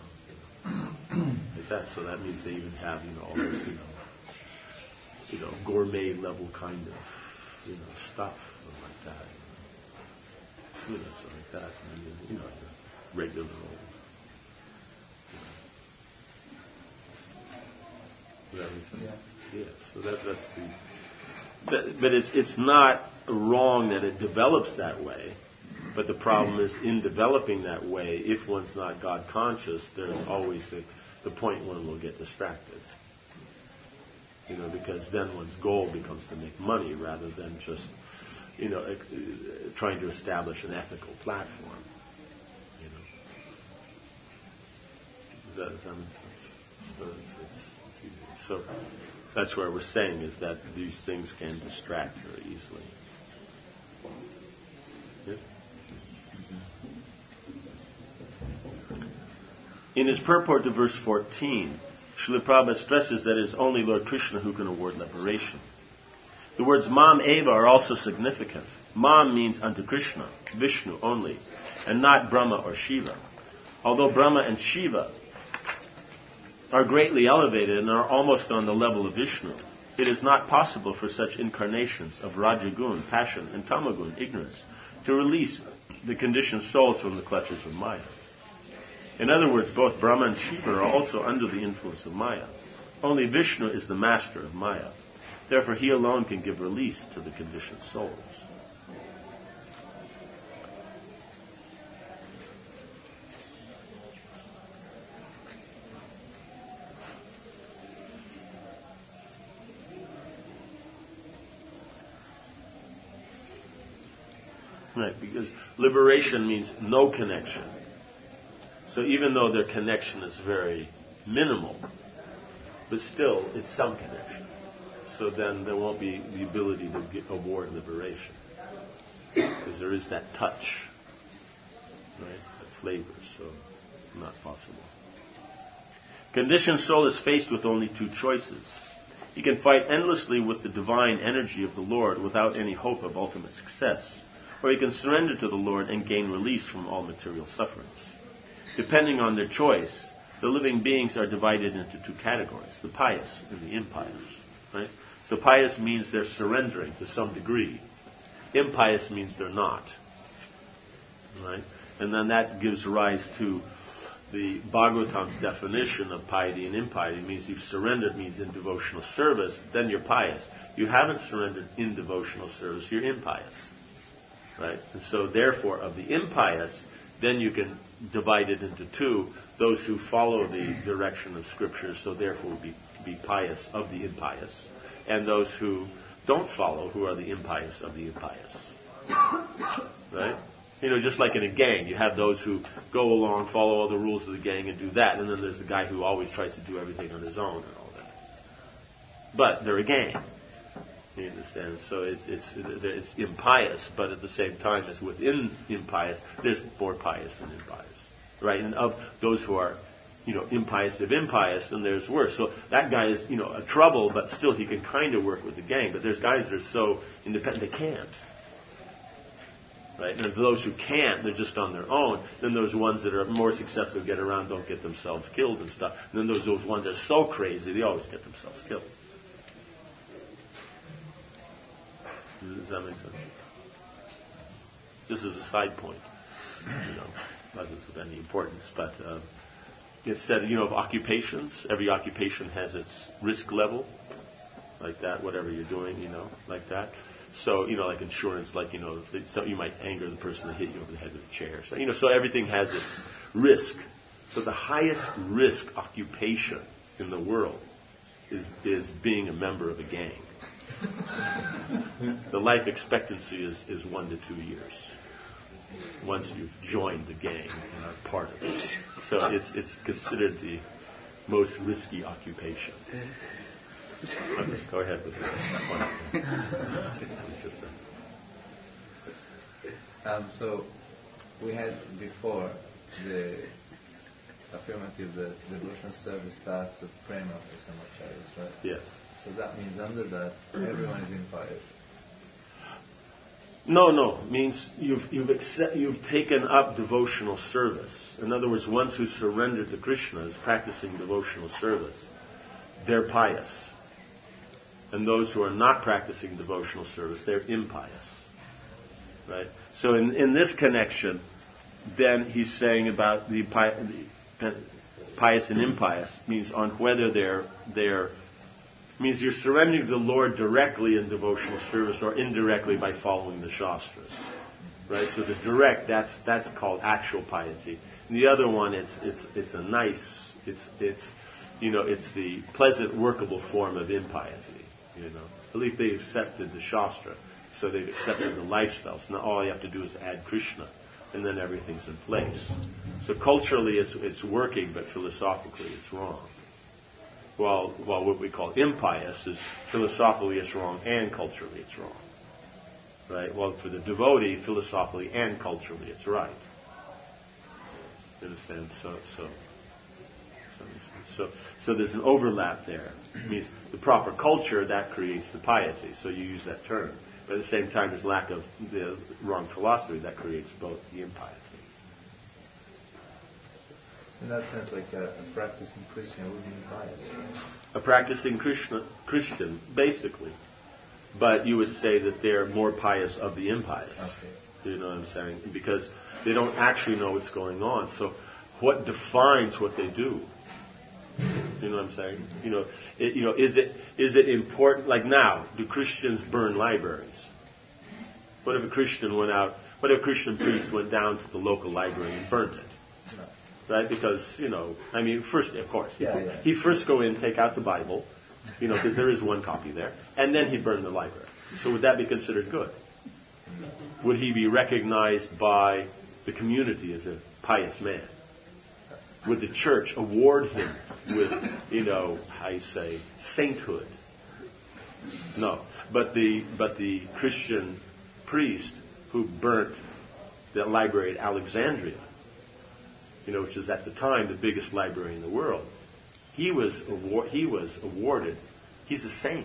Like that. So that means they even have, you know, all this, you know, gourmet level kind of, you know, stuff like that. You know, so like that. And then, you know, the regular old. Does that make sense? Yeah. So that's the. But it's not wrong that it develops that way. But the problem is, in developing that way, if one's not God conscious, there's always the point one will get distracted. You know, because then one's goal becomes to make money rather than just, you know, trying to establish an ethical platform. You know. Does that make sense? So it's easy. So that's where we're saying is that these things can distract very easily. Yes? In his purport to verse 14, Srila Prabhupada stresses that it is only Lord Krishna who can award liberation. The words Mam Eva are also significant. Mam means unto Krishna, Vishnu only, and not Brahma or Shiva. Although Brahma and Shiva are greatly elevated and are almost on the level of Vishnu, it is not possible for such incarnations of Rajagun, passion, and Tamagun, ignorance, to release the conditioned souls from the clutches of Maya. In other words, both Brahma and Shiva are also under the influence of Maya. Only Vishnu is the master of Maya. Therefore, he alone can give release to the conditioned souls. Right, because liberation means no connection. So even though their connection is very minimal, but still it's some connection. So then there won't be the ability to award liberation. Because there is that touch, right, that flavor, so not possible. Conditioned soul is faced with only two choices. He can fight endlessly with the divine energy of the Lord without any hope of ultimate success, or he can surrender to the Lord and gain release from all material sufferings. Depending on their choice, the living beings are divided into two categories, the pious and the impious. Right? So pious means they're surrendering to some degree. Impious means they're not. Right? And then that gives rise to the Bhagavatam's definition of piety and impiety. It means you've surrendered, means in devotional service, then you're pious. You haven't surrendered in devotional service, you're impious. Right? And so therefore, of the impious, then you can divide it into two, those who follow the direction of Scripture, so therefore be pious of the impious, and those who don't follow, who are the impious of the impious. Right? You know, just like in a gang, you have those who go along, follow all the rules of the gang and do that, and then there's the guy who always tries to do everything on his own and all that. But they're a gang. You understand? So it's impious, but at the same time, as within impious, there's more pious than impious. Right? And of those who are, you know, impious of impious, then there's worse. So that guy is, you know, a trouble, but still he can kind of work with the gang. But there's guys that are so independent, they can't. Right? And those who can't, they're just on their own. Then those ones that are more successful get around, don't get themselves killed and stuff. And then there's those ones that are so crazy, they always get themselves killed. Does that make sense? This is a side point, you know, not of any importance, but it's said, you know, of occupations, every occupation has its risk level, like that, whatever you're doing, you know, like that. So, you know, like insurance, like, you know, so you might anger the person that hit you over the head with a chair. So, you know, so everything has its risk. So the highest risk occupation in the world is being a member of a gang. The life expectancy is 1 to 2 years once you've joined the gang and are part of it. So it's considered the most risky occupation. Okay, go ahead with that. So we had before the affirmative that devotional service starts at prema for Samacharya, right? Yes. So that means under that, everyone is impious. No. It means you've taken up devotional service. In other words, ones who surrendered to Krishna is practicing devotional service. They're pious. And those who are not practicing devotional service, they're impious. Right? So in this connection, then he's saying about the pious and impious means on whether they're means you're surrendering to the Lord directly in devotional service or indirectly by following the Shastras. Right? So the direct, that's called actual piety. And the other one, it's the pleasant, workable form of impiety. At least they accepted the Shastra, so they've accepted the lifestyles. Now all you have to do is add Krishna, and then everything's in place. So culturally it's working, but philosophically it's wrong. While what we call impious is philosophically it's wrong and culturally it's wrong. Right? Well, for the devotee, philosophically and culturally it's right. You understand? So there's an overlap there. It means the proper culture, that creates the piety. So you use that term. But at the same time, there's lack of the wrong philosophy that creates both the impiety. In that sense, like a practicing Christian would be impious. A practicing Christian, basically. But you would say that they're more pious of the impious. Okay. You know what I'm saying? Because they don't actually know what's going on. So what defines what they do? You know what I'm saying? Is it important? Like now, do Christians burn libraries? What if a Christian priest went down to the local library and burnt it? No. Right? Because first, of course, he'd first go in, take out the Bible, because there is one copy there, and then he'd burn the library. So would that be considered good? Would he be recognized by the community as a pious man? Would the church award him with, sainthood? No. But the Christian priest who burnt the library at Alexandria, which is at the time the biggest library in the world, he was awarded. He's a saint.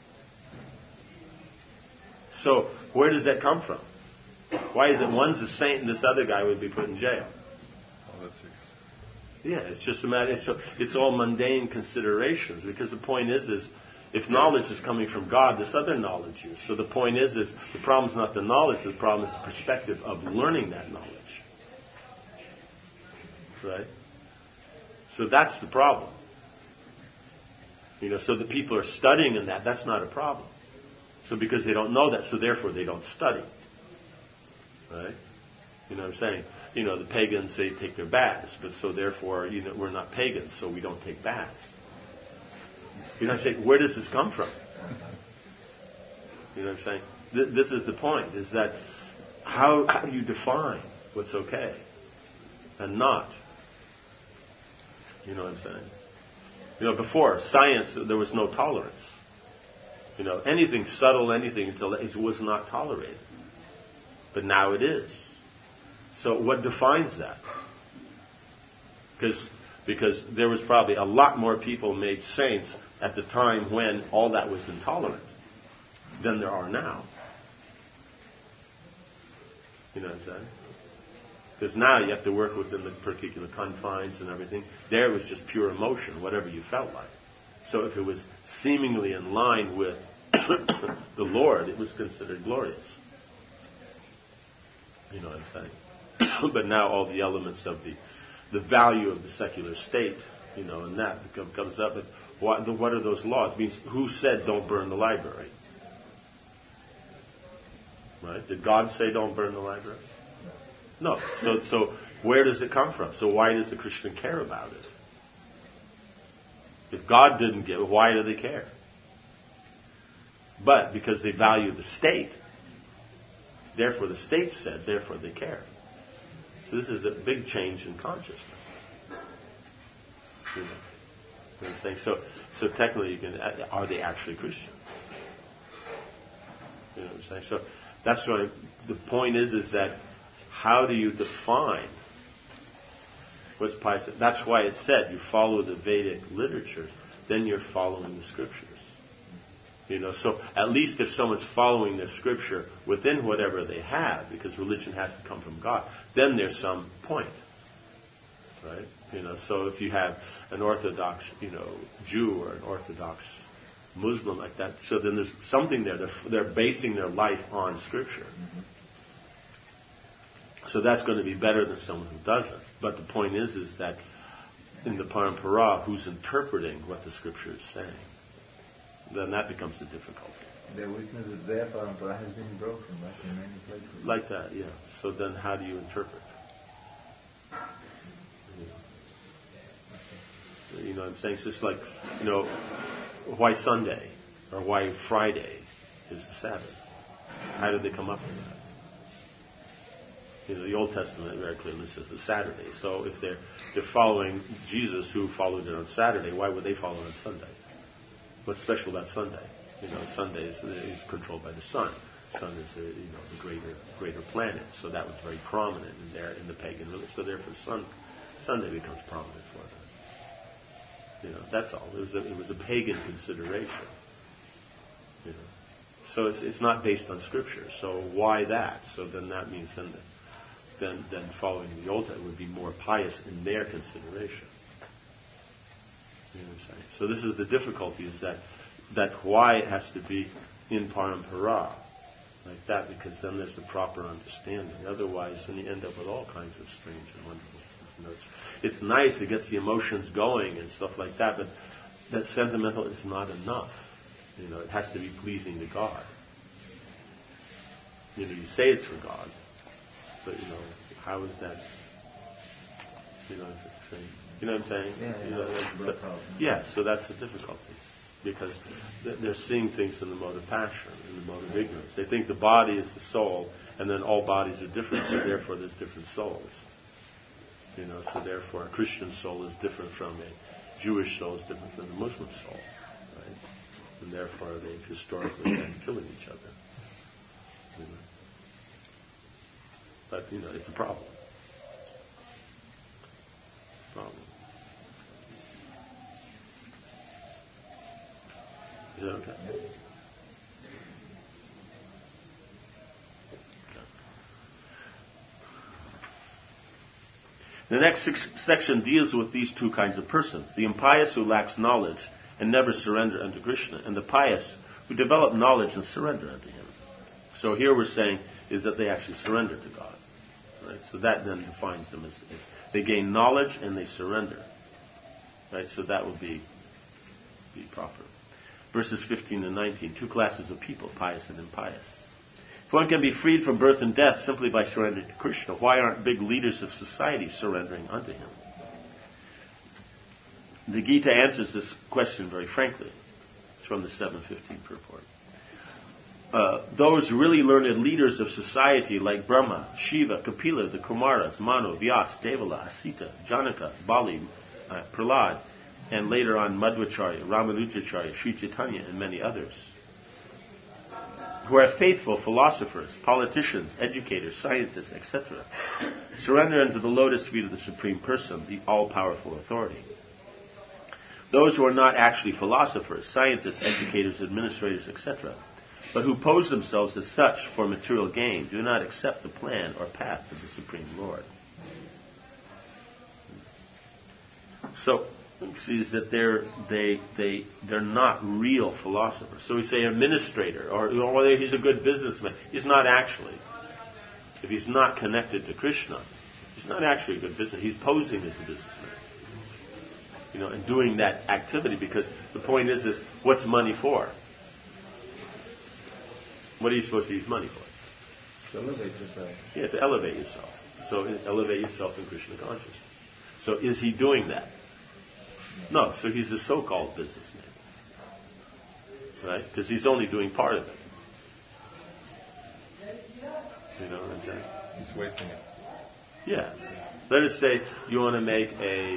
So where does that come from? Why is it one's a saint and this other guy would be put in jail? Politics. Yeah, it's just a matter. It's all mundane considerations, because the point is if knowledge is coming from God, this other knowledge is. So the point is the problem is not the knowledge. The problem is the perspective of learning that knowledge. Right. So that's the problem. So the people are studying in that. That's not a problem. So because they don't know that, so therefore they don't study. Right. You know what I'm saying? The pagans, they take their baths, but so therefore, we're not pagans, so we don't take baths. You know what I'm saying? Where does this come from? You know what I'm saying? This is the point, is that how do you define what's okay and not? You know what I'm saying? Before science, there was no tolerance. Anything subtle, anything until it was not tolerated. But now it is. So what defines that? Because there was probably a lot more people made saints at the time when all that was intolerant than there are now. You know what I'm saying? Because now you have to work within the particular confines and everything. There it was just pure emotion, whatever you felt like. So if it was seemingly in line with the Lord, it was considered glorious. You know what I'm saying? But now all the elements of the value of the secular state, and that comes up. And what are those laws? It means who said don't burn the library? Right? Did God say don't burn the library? No. So where does it come from? So why does the Christian care about it? If God didn't give it, why do they care? But because they value the state, therefore the state said, therefore they care. So this is a big change in consciousness. You know what I'm saying? So technically, are they actually Christians? You know what I'm saying? So that's why the point is that how do you define what's pious? That's why it's said you follow the Vedic literature, then you're following the scriptures. So at least if someone's following their scripture within whatever they have, because religion has to come from God, then there's some point, right? So if you have an Orthodox, Jew or an Orthodox Muslim like that, so then there's something there. They're basing their life on scripture. So that's going to be better than someone who doesn't. But the point is that in the parampara, who's interpreting what the scripture is saying, then that becomes the difficulty. The weakness of their parampara has been broken, like in many places. Like that, yeah. So then how do you interpret? You know what I'm saying? It's just like, why Sunday or why Friday is the Sabbath? How did they come up with that? The Old Testament very clearly says it's Saturday. So if they're following Jesus, who followed it on Saturday, why would they follow it on Sunday? What's special about Sunday? Sunday is controlled by the sun. Sun is the greater planet. So that was very prominent in the pagan religion. So therefore, Sunday becomes prominent for them. That's all. It was a pagan consideration. So it's not based on scripture. So why that? So then that means then following the Old Testament would be more pious in their consideration. You know what I'm saying? So this is the difficulty, is that why it has to be in parampara like that, because then there's the proper understanding. Otherwise, then you end up with all kinds of strange and wonderful stuff. It's nice, it gets the emotions going and stuff like that, but that sentimental is not enough. It has to be pleasing to God. You say it's for God, but how is that? You know what I'm saying? So that's the difficulty, because they're seeing things in the mode of passion, in the mode of ignorance. They think the body is the soul, and then all bodies are different, so therefore there's different souls. So therefore a Christian soul is different from a Jewish soul, is different from the Muslim soul, right? And therefore they've historically been killing each other. But it's a problem. Is that okay? The next section deals with these two kinds of persons: the impious who lacks knowledge and never surrender unto Krishna, and the pious who develop knowledge and surrender unto him. So here we're saying is that they actually surrender to God. Right? So that then defines them as they gain knowledge and they surrender. Right? So that would be proper. Verses 15 and 19, two classes of people, pious and impious. If one can be freed from birth and death simply by surrendering to Krishna, why aren't big leaders of society surrendering unto him? The Gita answers this question very frankly. It's from the 715 purport. Those really learned leaders of society like Brahma, Shiva, Kapila, the Kumaras, Manu, Vyas, Devala, Asita, Janaka, Bali, Prahlad, and later on Madhvacharya, Ramanujacharya, Sri Chaitanya, and many others, who are faithful philosophers, politicians, educators, scientists, etc., surrender unto the lotus feet of the Supreme Person, the all-powerful authority. Those who are not actually philosophers, scientists, educators, administrators, etc., but who pose themselves as such for material gain, do not accept the plan or path of the Supreme Lord. So, he sees that they're not real philosophers. So we say administrator, or whether he's a good businessman. He's not actually. If he's not connected to Krishna, he's not actually a good businessman. He's posing as a businessman. And doing that activity, because the point is what's money for? What are you supposed to use money for? To elevate yourself. Yeah, to elevate yourself. So elevate yourself in Krishna consciousness. So is he doing that? No, so he's a so-called businessman. Right? Because he's only doing part of it. You know what I'm saying? He's wasting it. Yeah. Let us say you want to make a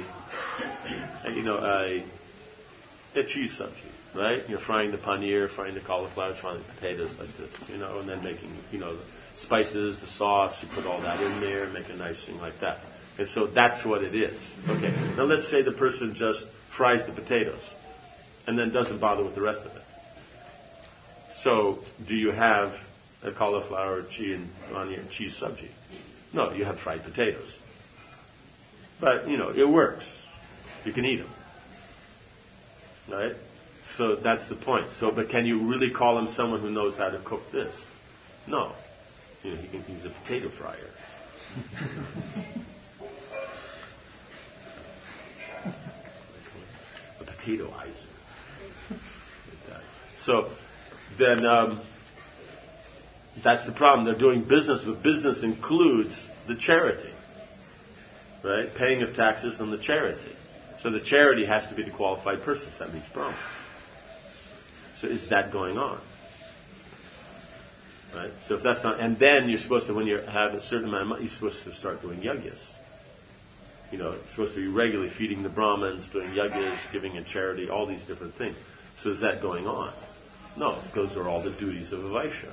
cheese sabzi, right? You're frying the paneer, frying the cauliflower, frying the potatoes like this, and then making, the spices, the sauce, you put all that in there, and make a nice thing like that. And so that's what it is. Okay. Now let's say the person just fries the potatoes and then doesn't bother with the rest of it. So, do you have a cauliflower on your cheese sabji? No, you have fried potatoes. But, it works. You can eat them. Right? So that's the point. But can you really call him someone who knows how to cook this? No. He's a potato fryer. A potatoizer. So then that's the problem. They're doing business, but business includes the charity. Right? Paying of taxes and the charity. So the charity has to be the qualified person. That means Brahmins. So is that going on? Right? So if that's not, and then you're supposed to, when you have a certain amount of money, you're supposed to start doing yagyas. It's supposed to be regularly feeding the Brahmins, doing yagyas, giving a charity, all these different things. So is that going on? No, those are all the duties of a Vaishya.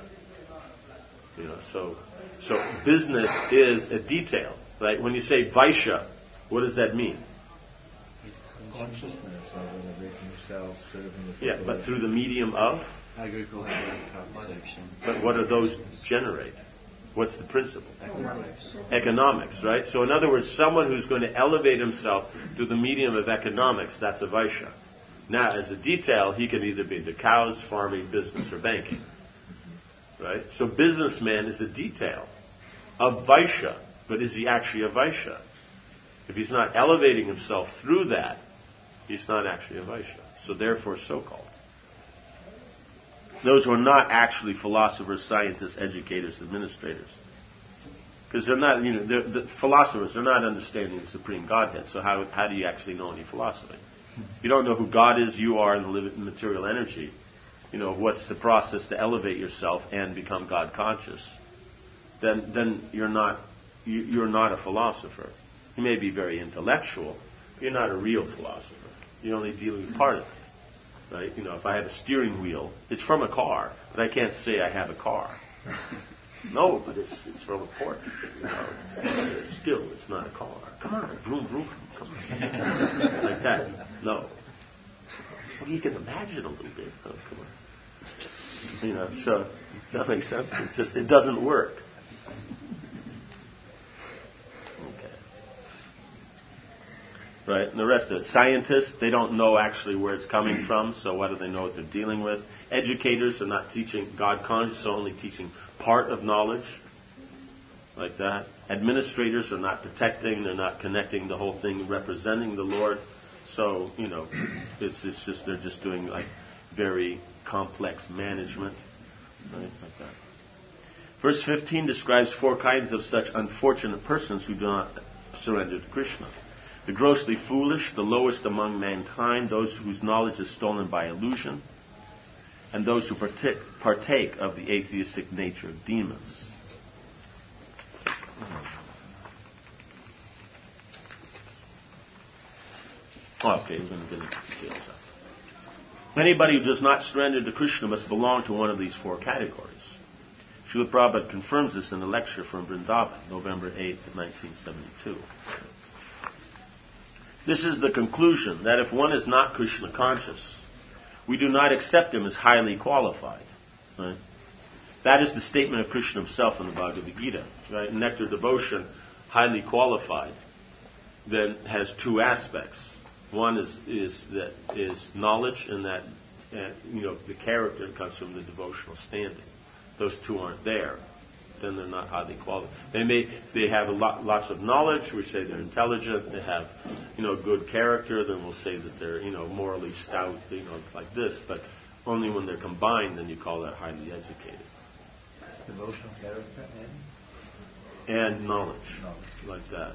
So business is a detail, right? When you say Vaishya, what does that mean? Consciousness of making yourself serving the Yeah, but through the medium of? agriculture and consumption. But what do those generate? What's the principle? Economics, right? So in other words, someone who's going to elevate himself through the medium of economics, that's a Vaishya. Now, as a detail, he can either be the cows, farming, business, or banking. Right? So businessman is a detail of Vaishya, but is he actually a Vaishya? If he's not elevating himself through that, he's not actually a Vaishya. So therefore, so-called. Those who are not actually philosophers, scientists, educators, administrators. Because they're not, the philosophers, they're not understanding the Supreme Godhead. So how do you actually know any philosophy? You don't know who God is, you are in the living material energy. What's the process to elevate yourself and become God conscious? Then you're not a philosopher. You may be very intellectual, but you're not a real philosopher. You're only dealing with part of it. Right? If I have a steering wheel, it's from a car, but I can't say I have a car. No, but it's from a Porsche. Still, it's not a car. Come on, vroom, vroom, come on. Like that. No. Well, you can imagine a little bit. Oh, come on. So, does that make sense? It's just, it doesn't work. Right, and the rest of it. Scientists, they don't know actually where it's coming from, so what do they know what they're dealing with? Educators are not teaching God conscious, so only teaching part of knowledge, like that. Administrators are not detecting, they're not connecting the whole thing, representing the Lord. So, it's just, they're just doing like very complex management, right, like that. Verse 15 describes 4 kinds of such unfortunate persons who do not surrender to Krishna. The grossly foolish, the lowest among mankind, those whose knowledge is stolen by illusion, and those who partake of the atheistic nature of demons. Okay, we're going to get into details. Anybody who does not surrender to Krishna must belong to one of these 4 categories. Srila Prabhupada confirms this in a lecture from Vrindavan, November 8, 1972. This is the conclusion, that if one is not Krishna conscious, we do not accept him as highly qualified. Right? That is the statement of Krishna himself in the Bhagavad Gita. Right? Nectar devotion, highly qualified, then has 2 aspects. One is knowledge, and that the character comes from the devotional standing. Those 2 aren't there. Then they're not highly qualified. They have lots of knowledge. We say they're intelligent. They have, good character. Then we'll say that they're, morally stout. It's like this. But only when they're combined, then you call that highly educated. Devotional character and knowledge, like that.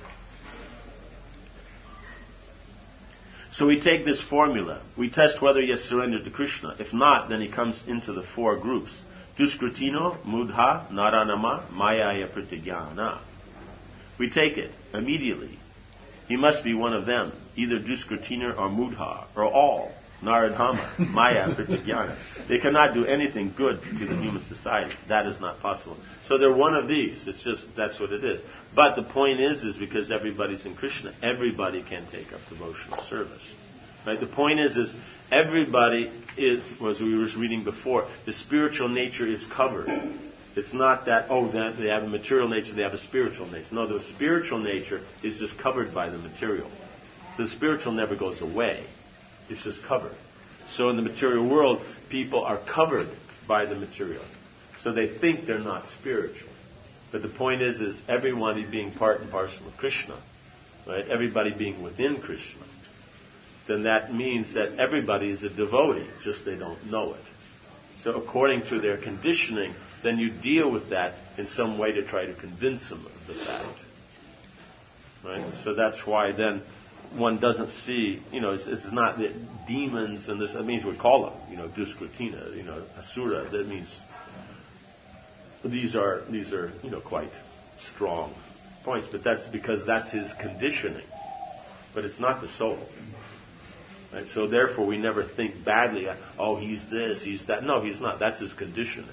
So we take this formula. We test whether he has surrendered to Krishna. If not, then he comes into the 4 groups. Duskritino, Mudha, Naranama, Mayaya Pratigyana. We take it immediately. He must be one of them, either Duskritina or Mudha, or all, Naradhama, Maya Pratigyana. They cannot do anything good to the human society. That is not possible. So they're one of these. It's just, that's what it is. But the point is because everybody's in Krishna, everybody can take up devotional service. Right? The point is everybody is, as we were reading before, the spiritual nature is covered. It's not that, they have a material nature, they have a spiritual nature. No, the spiritual nature is just covered by the material. So the spiritual never goes away. It's just covered. So in the material world, people are covered by the material. So they think they're not spiritual. But the point is everybody being part and parcel of Krishna, right? Everybody being within Krishna. Then that means that everybody is a devotee, just they don't know it. So according to their conditioning, then you deal with that in some way to try to convince them of the fact. Right? So that's why then one doesn't see, it's not that demons and this, that means we call them, Duskritina, Asura, that means these are quite strong points, but that's because that's his conditioning. But it's not the soul. Right? So therefore we never think badly, he's this, he's that. No, he's not. That's his conditioning.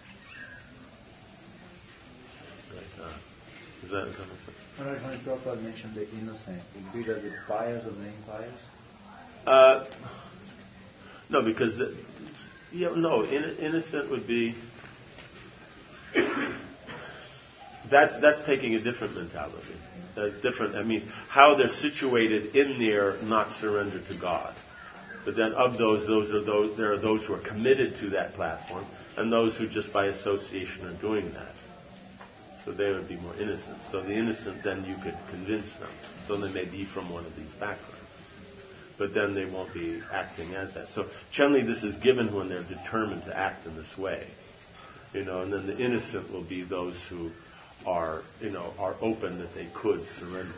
Does that make sense? When Prabhupada mentioned the innocent, would be that the pious or the impious? No, because innocent would be that's taking a different mentality. That means how they're situated in their not surrender to God. But then of those there are those who are committed to that platform, and those who just by association are doing that. So they would be more innocent. So the innocent, then you could convince them, though they may be from one of these backgrounds. But then they won't be acting as that. So generally this is given when they're determined to act in this way. And then the innocent will be those who are open that they could surrender.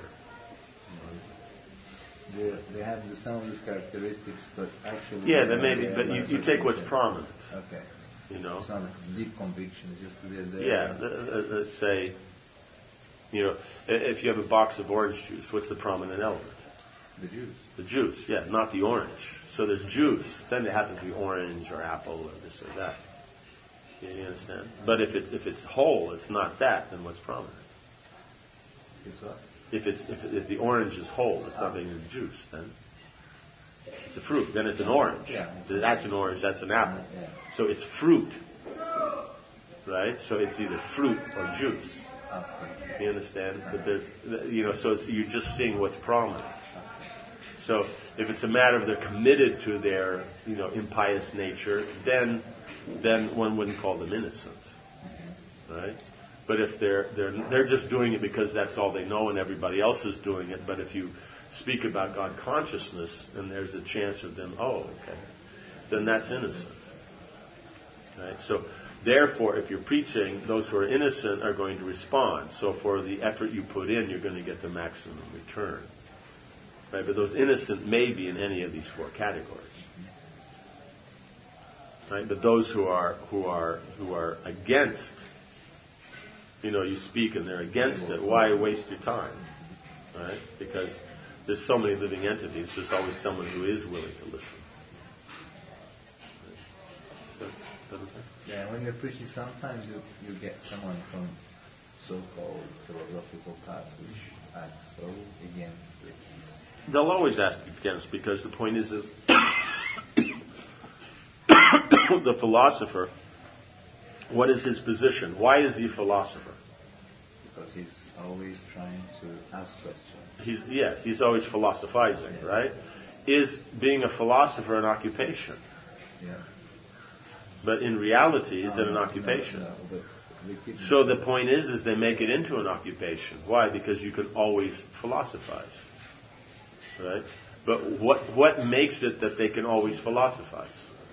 They have some of these characteristics, but actually... Yeah, they may be, but you take what's prominent. Okay. It's not a deep conviction, it's just they're... Yeah, let's say, if you have a box of orange juice, what's the prominent element? The juice. The juice, yeah, not the orange. So there's juice, then it happens to be orange or apple or this or that. You understand? But if it's whole, it's not that, then what's prominent? It's what? If the orange is whole, it's not being in the juice, then it's a fruit. Then it's an orange. Yeah. That's an orange, that's an apple. Yeah. So it's fruit. Right? So it's either fruit or juice. Okay. You understand? But there's, so you're just seeing what's prominent. So if it's a matter of they're committed to their, impious nature, then one wouldn't call them innocent. Right? But if they're just doing it because that's all they know and everybody else is doing it, but if you speak about God consciousness and there's a chance of them, then that's innocent. Right? So therefore, if you're preaching, those who are innocent are going to respond. So for the effort you put in, you're going to get the maximum return. Right? But those innocent may be in any of these four categories. Right? But those who are against, you speak and they're against it, why waste your time? Right? Because there's so many living entities, there's always someone who is willing to listen. Yeah, when you're preaching, sometimes you get someone from so-called philosophical path which acts so against it. They'll always act against, because the point is the philosopher, what is his position? Why is he a philosopher? Because he's always trying to ask questions. He's always philosophizing, right? Is being a philosopher an occupation? Yeah. But in reality, is it an occupation? No, so the point is they make it into an occupation. Why? Because you can always philosophize. Right? But what makes it that they can always philosophize?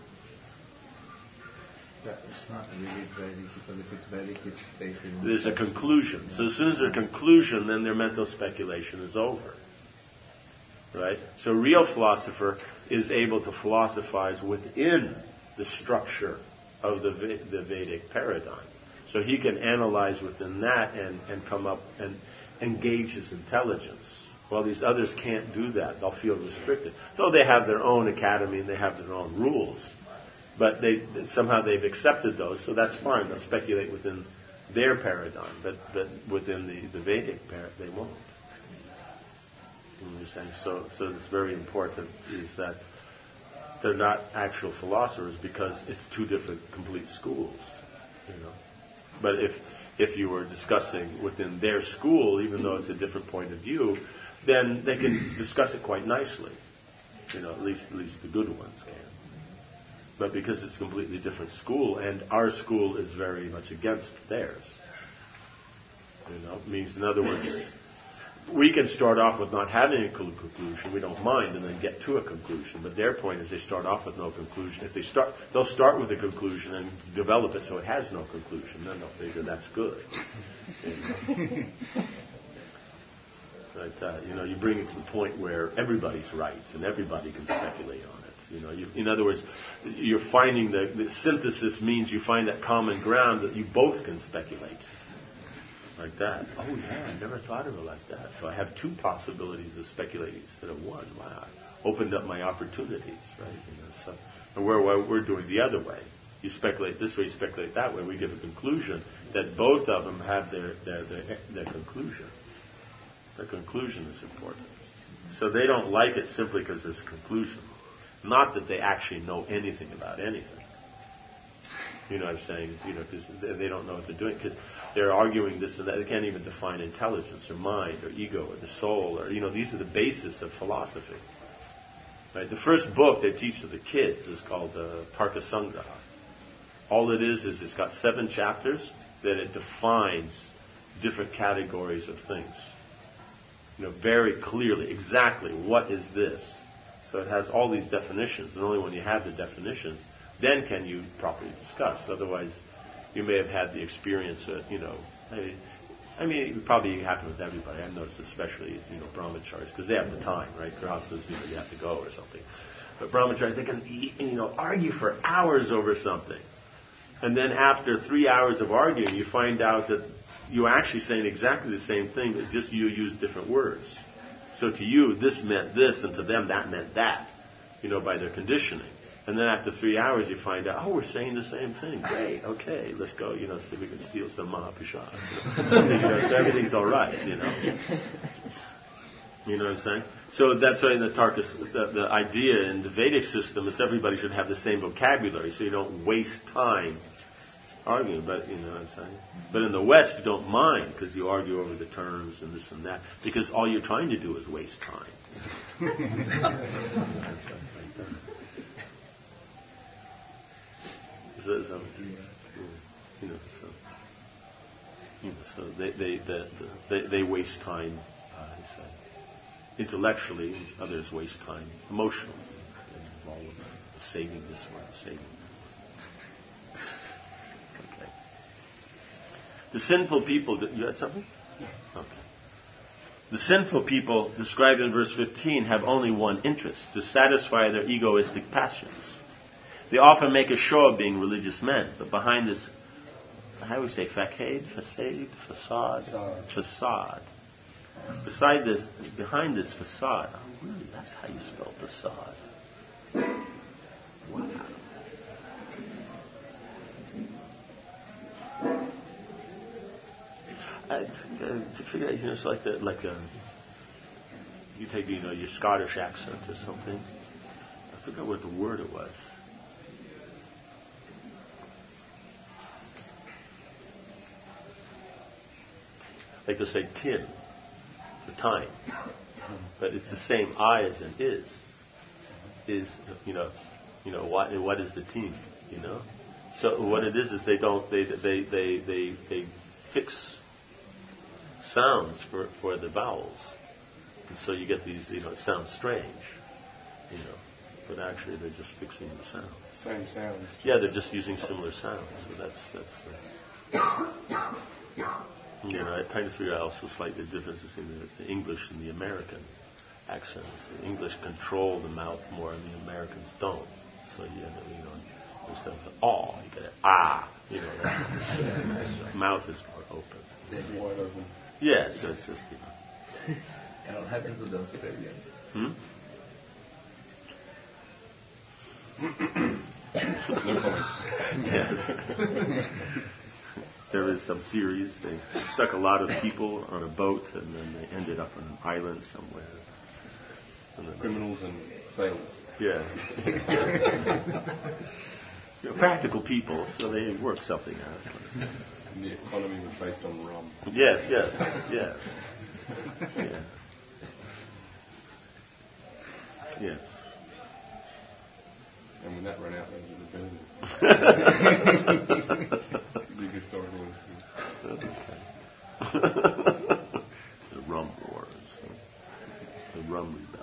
It's not really Vedic, because if it's Vedic, it's based on... There's a conclusion. So as soon as there's a conclusion, then their mental speculation is over. Right? So a real philosopher is able to philosophize within the structure of the Vedic paradigm. So he can analyze within that and come up and engage his intelligence. While these others can't do that. They'll feel restricted. So they have their own academy and they have their own rules. But somehow they've accepted those, so that's fine. They'll speculate within their paradigm, but within the Vedic paradigm, they won't. You're saying so it's very important is that they're not actual philosophers because it's two different complete schools, But if you were discussing within their school, even though it's a different point of view, then they can discuss it quite nicely. At least the good ones can. But because it's a completely different school, and our school is very much against theirs, means in other words, we can start off with not having a conclusion, we don't mind, and then get to a conclusion. But their point is they start off with no conclusion. If they'll start with a conclusion and develop it so it has no conclusion. Then they'll figure that's good. But, you bring it to the point where everybody's right and everybody can speculate on it. In other words, you're finding the synthesis means you find that common ground that you both can speculate. Like that. Oh yeah, I never thought of it like that. So I have two possibilities of speculating instead of one. Wow, opened up my opportunities, right? And we're doing the other way. You speculate this way, you speculate that way. We give a conclusion that both of them have their conclusion. Their conclusion is important. So they don't like it simply because there's a conclusion. Not that they actually know anything about anything. You know what I'm saying? Because they don't know what they're doing. Because they're arguing this and that. They can't even define intelligence or mind or ego or the soul. Or these are the basis of philosophy. Right? The first book they teach to the kids is called Tarka Sangraha. All it is it's got 7 chapters that it defines different categories of things. Very clearly, exactly what is this. So it has all these definitions, and only when you have the definitions, then can you properly discuss. Otherwise, you may have had the experience that, it probably happened with everybody. I've noticed especially, brahmacharis, because they have the time, right? Grihasthas, you have to go or something. But brahmacharis, they can, argue for hours over something. And then after 3 hours of arguing, you find out that you're actually saying exactly the same thing, but just you use different words. So to you, this meant this, and to them, that meant that, by their conditioning. And then after 3 hours, you find out, we're saying the same thing. Great, okay, let's go, see if we can steal some Mahaprasad. So everything's all right, You know what I'm saying? So that's why in the idea in the Vedic system is everybody should have the same vocabulary, so you don't waste time arguing. But you know what I'm saying? But in the West, you don't mind because you argue over the terms and this and that, because all you're trying to do is waste time. So they waste time, intellectually. Others waste time emotionally. All of saving this one, saving that. Okay. The sinful people. You had something? Okay. The sinful people described in verse 15 have only one interest: to satisfy their egoistic passions. They often make a show of being religious men, but behind this, how do we say, facade? Behind this facade, really, that's how you spell facade. Wow. To figure out, it's like you take, your Scottish accent or something. I forgot what the word it was. Like to say tin, the time, but it's the same I as in is, what is the tin, So what it is they don't, they fix sounds for the vowels, and so you get these, it sounds strange, but actually they're just fixing the sound. Same sound. Yeah, they're just using similar sounds, so that's. I kind of figure out also slightly the difference between the English and the American accents. The English control the mouth more, and the Americans don't. So instead of you get an ah. The mouth is more open. Wide open. Yeah, so it's just And what happens to the Australians? No comment. Yes. There is some theories. They stuck a lot of people on a boat, and then they ended up on an island somewhere. criminals and sailors. Yeah. They're practical people, so they work something out. And the economy was based on rum. Yes. Yeah. Yes. And when that ran out, there was a rebellion. Big historical issue. The rum wars. The rum rebellion.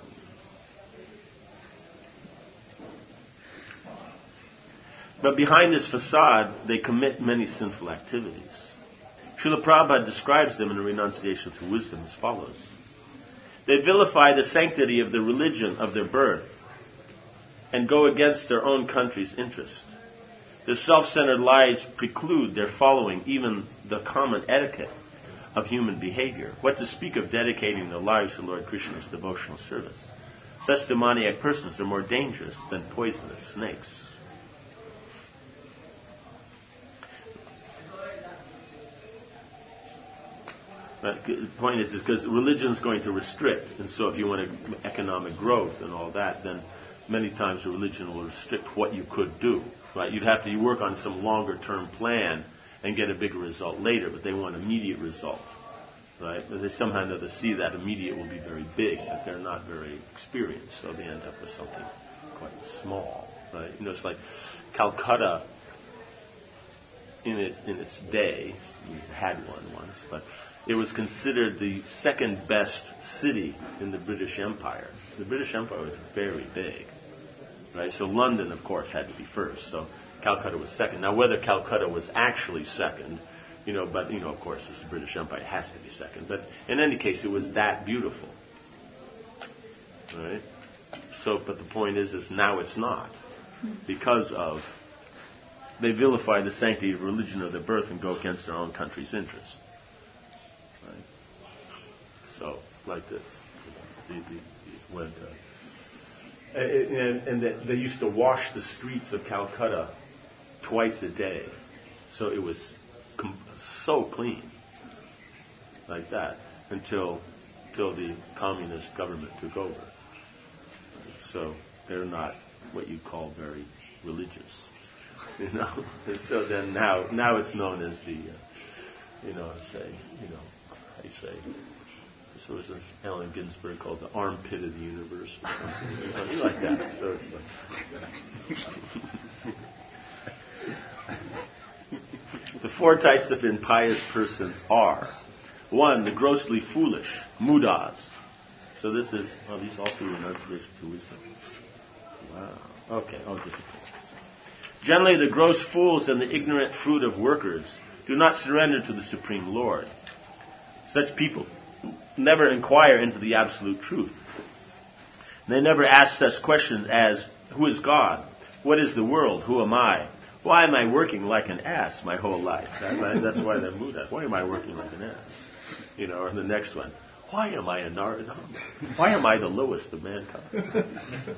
But behind this facade, they commit many sinful activities. Srila Prabhupada describes them in a renunciation through wisdom as follows. They vilify the sanctity of the religion of their birth and go against their own country's interest. Their self-centered lives preclude their following even the common etiquette of human behavior. What to speak of dedicating their lives to Lord Krishna's devotional service? Such demoniac persons are more dangerous than poisonous snakes. The point is because religion is going to restrict, and so if you want economic growth and all that, then many times the religion will restrict what you could do. Right? You'd have to work on some longer-term plan and get a bigger result later, but they want immediate result. Right? But they somehow or another see that immediate will be very big, but they're not very experienced, so they end up with something quite small. Right? It's like Calcutta in its day. We had one once, but it was considered the second best city in the British Empire. The British Empire was very big, right? So London, of course, had to be first. So Calcutta was second. Now, whether Calcutta was actually second, but of course, it's the British Empire, it has to be second. But in any case, it was that beautiful, right? So, but the point is now it's not, because of they vilify the sanctity of religion of their birth and go against their own country's interests. So, like this, they used to wash the streets of Calcutta twice a day, so it was so clean, like that, until the communist government took over. So they're not what you call very religious, And so then now it's known as the, so it was Allen Ginsberg called the armpit of the universe, or something like that. So it's like the four types of impious persons are: 1, the grossly foolish, mudas. So this is these all through renunciation to wisdom. Wow. Okay. All different places. Generally, the gross fools and the ignorant fruit of workers do not surrender to the Supreme Lord. Such people never inquire into the absolute truth. They never ask such questions as, who is God? What is the world? Who am I? Why am I working like an ass my whole life? That's why they're Buddha. Why am I working like an ass? Or the next one, why am I a Narada? Why am I the lowest of mankind?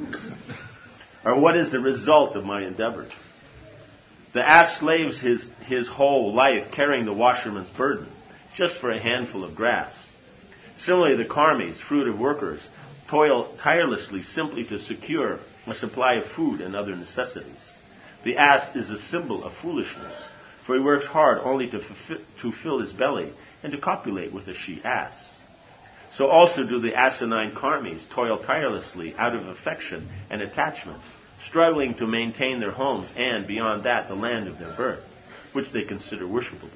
Or what is the result of my endeavors? The ass slaves his whole life carrying the washerman's burden, just for a handful of grass. Similarly, the karmis, fruit of workers, toil tirelessly simply to secure a supply of food and other necessities. The ass is a symbol of foolishness, for he works hard only to fill his belly and to copulate with a she-ass. So also do the asinine karmis toil tirelessly out of affection and attachment, struggling to maintain their homes and, beyond that, the land of their birth, which they consider worshipable.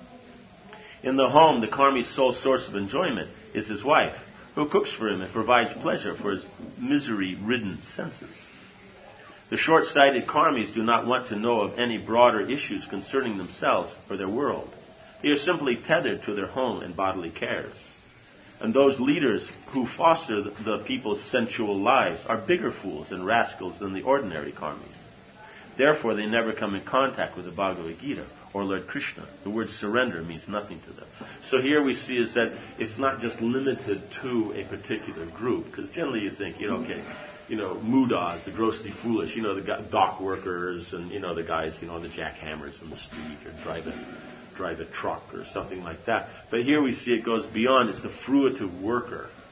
In the home, the karmi's sole source of enjoyment is his wife, who cooks for him and provides pleasure for his misery-ridden senses. The short-sighted karmis do not want to know of any broader issues concerning themselves or their world. They are simply tethered to their home and bodily cares. And those leaders who foster the people's sensual lives are bigger fools and rascals than the ordinary karmis. Therefore, they never come in contact with the Bhagavad Gita or Lord Krishna. The word surrender means nothing to them. So here we see is that it's not just limited to a particular group, because generally you think, mudas, the grossly foolish, the dock workers and, the guys, the jackhammers in the street or drive a truck or something like that. But here we see it goes beyond. It's the fruitive worker,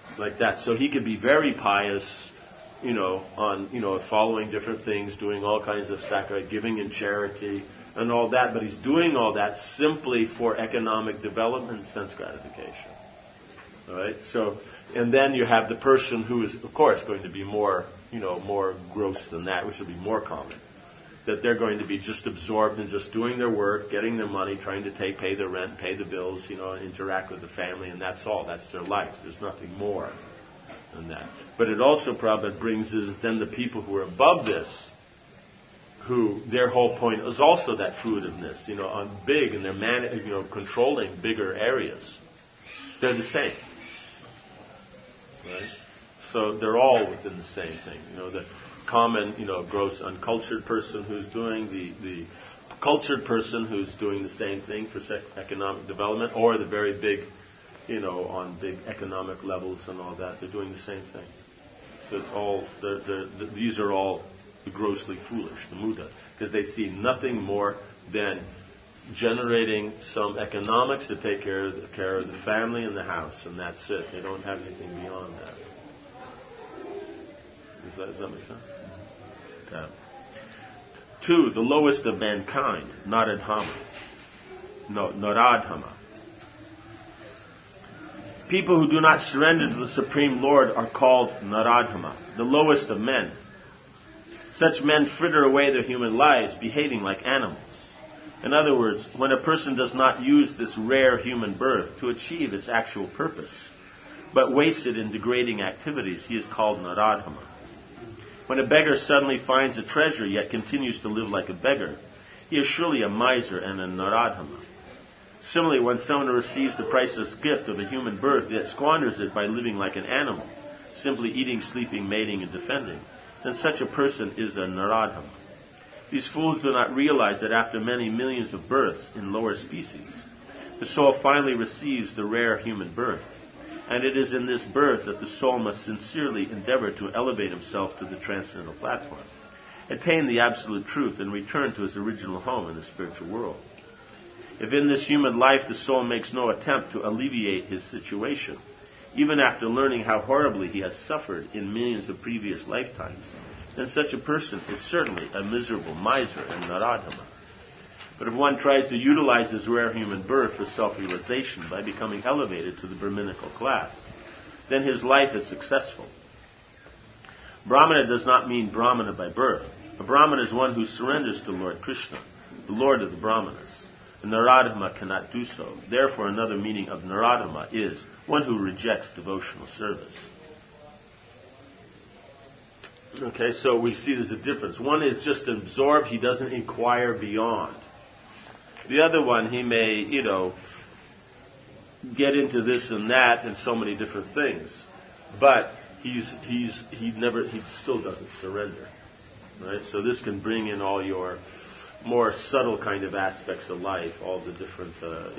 like that. So he could be very pious, following different things, doing all kinds of sacrifice, giving in charity, and all that. But he's doing all that simply for economic development and sense gratification. All right. So, and then you have the person who is, of course, going to be more gross than that, which will be more common. That they're going to be just absorbed in just doing their work, getting their money, trying to pay the rent, pay the bills, and interact with the family, and that's all. That's their life. There's nothing more than that. But it also probably brings is then the people who are above this, who their whole point is also that fruitiveness, on big, and they're controlling bigger areas. They're the same. Right? So they're all within the same thing. The common, gross, uncultured person who's doing the cultured person who's doing the same thing for economic development, or the very big, on big economic levels and all that. They're doing the same thing. So it's all, these are all grossly foolish, the Muda, because they see nothing more than generating some economics to take care of the family and the house, and that's it. They don't have anything beyond that. Does that make sense? Okay. 2, the lowest of mankind, Naradhama. People who do not surrender to the Supreme Lord are called Naradhama, the lowest of men. Such men fritter away their human lives, behaving like animals. In other words, when a person does not use this rare human birth to achieve its actual purpose, but waste it in degrading activities, he is called Naradhama. When a beggar suddenly finds a treasure yet continues to live like a beggar, he is surely a miser and a Naradhama. Similarly, when someone receives the priceless gift of a human birth yet squanders it by living like an animal, simply eating, sleeping, mating, and defending, then such a person is a Naradhama. These fools do not realize that after many millions of births in lower species, the soul finally receives the rare human birth. And it is in this birth that the soul must sincerely endeavor to elevate himself to the transcendental platform, attain the absolute truth, and return to his original home in the spiritual world. If in this human life the soul makes no attempt to alleviate his situation, even after learning how horribly he has suffered in millions of previous lifetimes, then such a person is certainly a miserable miser and Naradhama. But if one tries to utilize his rare human birth for self-realization by becoming elevated to the Brahminical class, then his life is successful. Brahmana does not mean Brahmana by birth. A Brahmana is one who surrenders to Lord Krishna, the Lord of the Brahmanas. A Naradhama cannot do so. Therefore, another meaning of Naradhama is one who rejects devotional service. Okay, so we see there's a difference. One is just absorbed, he doesn't inquire beyond. The other one, he may, get into this and that and so many different things, but he still doesn't surrender, right? So this can bring in all your more subtle kind of aspects of life, all the different,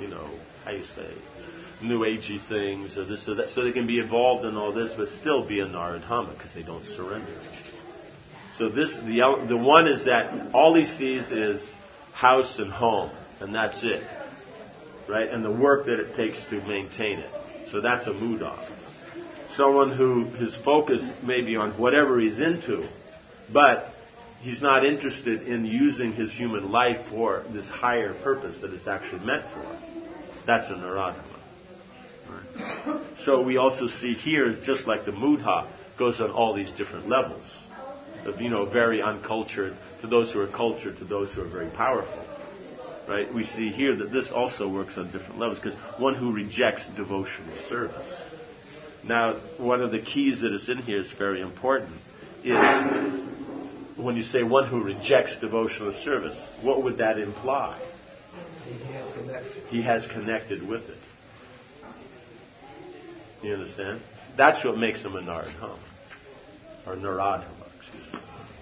new agey things or this or that. So they can be involved in all this, but still be a Naradhama because they don't surrender. So the one is that all he sees is house and home. And that's it, right? And the work that it takes to maintain it. So that's a Muda. Someone who his focus may be on whatever he's into, but he's not interested in using his human life for this higher purpose that it's actually meant for. That's a Naradhama. Right? So we also see here is just like the Mudha goes on all these different levels. Of, very uncultured to those who are cultured to those who are very powerful. Right? We see here that this also works on different levels because one who rejects devotional service. Now, one of the keys that is in here is very important is when you say one who rejects devotional service, what would that imply? He has connected with it. You understand? That's what makes him a Naradhama. Or Naradhama, excuse me.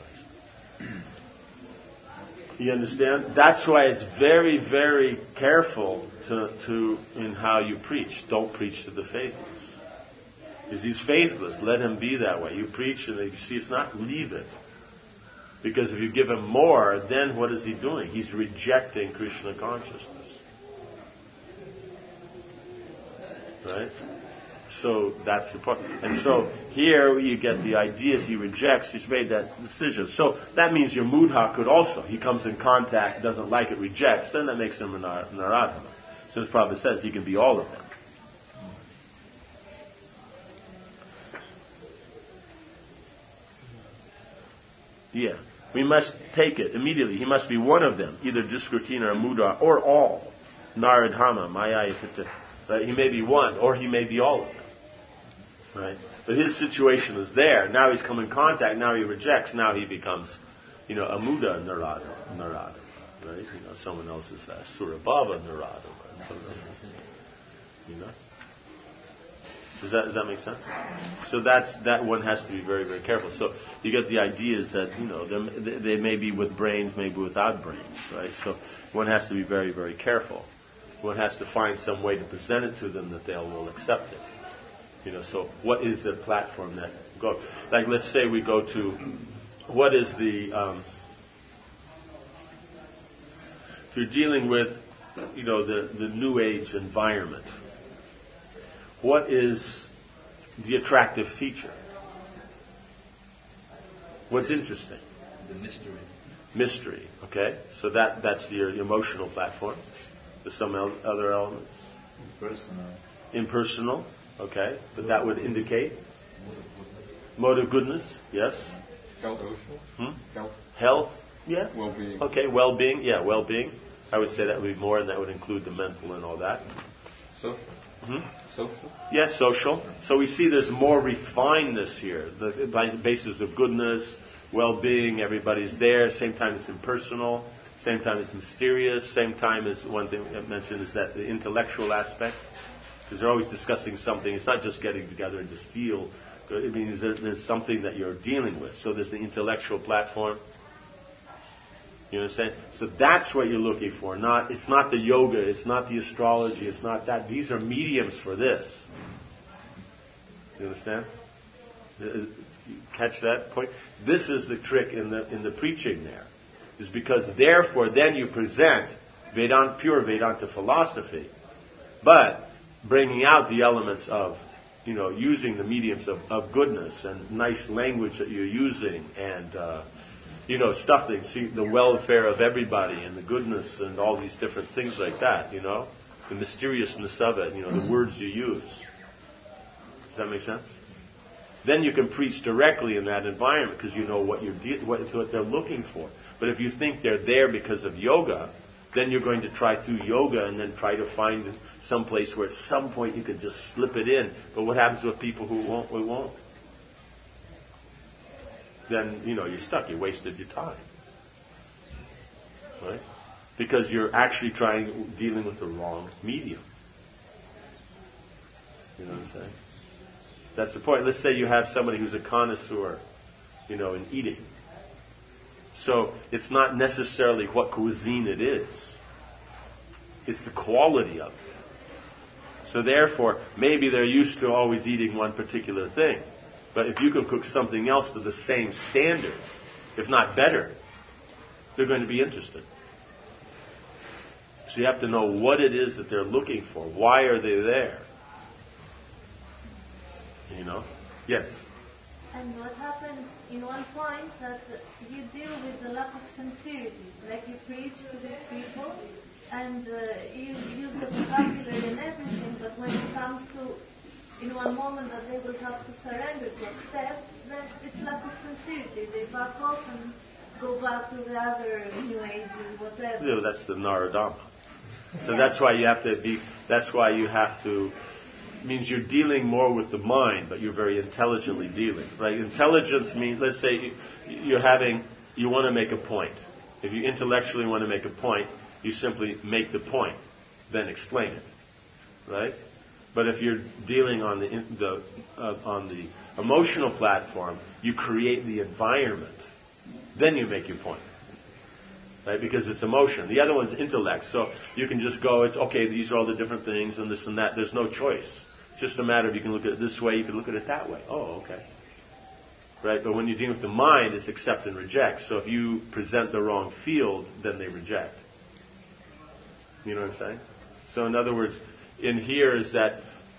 You understand? That's why it's very, very careful to in how you preach. Don't preach to the faithless. Because he's faithless. Let him be that way. You preach and if you see it's not, leave it. Because if you give him more, then what is he doing? He's rejecting Krishna consciousness. Right? So that's the part. And so here you get the ideas he rejects. He's made that decision. So that means your mudha could also. He comes in contact, doesn't like it, rejects. Then that makes him a Naradhana. So as Prabhupada says, he can be all of them. Yeah. We must take it immediately. He must be one of them, either Diskrutina or Mudha, or all. Naradhana, Maya Pita. Right? He may be one, or he may be all of them. Right? But his situation is there. Now he's come in contact. Now he rejects. Now he becomes, a Muda Narada. Right? Someone else is Surabhava Narada. Does that make sense? So that one has to be very, very careful. So you get the ideas that they may be with brains, maybe without brains. Right? So one has to be very, very careful. One has to find some way to present it to them that they will accept it. So what is the platform that go? Like, let's say we go to, what is the, if you're dealing with, the New Age environment, what is the attractive feature? What's interesting? The mystery. Mystery, okay? So that's your emotional platform. There's some other elements? Impersonal. Okay, but that would indicate mode of goodness. Yes. Health. Health. Yeah. Well-being. Okay, well-being. Yeah, well-being. I would say that would be more, and that would include the mental and all that. Social. Social. Yes, social. So we see there's more refinedness here. By the basis of goodness, well-being, everybody's there. Same time it's impersonal. Same time it's mysterious. Same time as one thing I mentioned is that the intellectual aspect. Because they're always discussing something. It's not just getting together and just feel. It means there's something that you're dealing with. So there's the intellectual platform. You understand? So that's what you're looking for. It's not the yoga. It's not the astrology. It's not that. These are mediums for this. You understand? You catch that point? This is the trick in the preaching there. Is because therefore then you present pure Vedanta philosophy. But bringing out the elements of, using the mediums of goodness and nice language that you're using and, stuff that see the welfare of everybody and the goodness and all these different things like that, the mysteriousness of it, the words you use. Does that make sense? Then you can preach directly in that environment because you know what they're looking for. But if you think they're there because of yoga, then you're going to try through yoga and then try to find some place where at some point you can just slip it in. But what happens with people who won't? Then, you're stuck. You wasted your time. Right? Because you're actually dealing with the wrong medium. You know what I'm saying? That's the point. Let's say you have somebody who's a connoisseur, in eating. So it's not necessarily what cuisine it is. It's the quality of it. So therefore, maybe they're used to always eating one particular thing. But if you can cook something else to the same standard, if not better, they're going to be interested. So you have to know what it is that they're looking for. Why are they there? Yes. And what happens in one point that you deal with the lack of sincerity, like you preach to these people and you use the vocabulary and everything, but when it comes to, in one moment that they will have to surrender, to accept, then it's lack of sincerity. They back off and go back to the other New Age or whatever. Yeah, that's the Naradama. So that's why you have to, means you're dealing more with the mind, but you're very intelligently dealing, right? Intelligence means, let's say you want to make a point. If you intellectually want to make a point, you simply make the point, then explain it, right? But if you're dealing on the emotional platform, you create the environment, then you make your point. Right? Because it's emotion. The other one's intellect. So you can just go, it's okay, these are all the different things and this and that. There's no choice. It's just a matter of you can look at it this way, you can look at it that way. Oh, okay. Right? But when you're dealing with the mind, it's accept and reject. So if you present the wrong field, then they reject. You know what I'm saying? So in other words, in here is that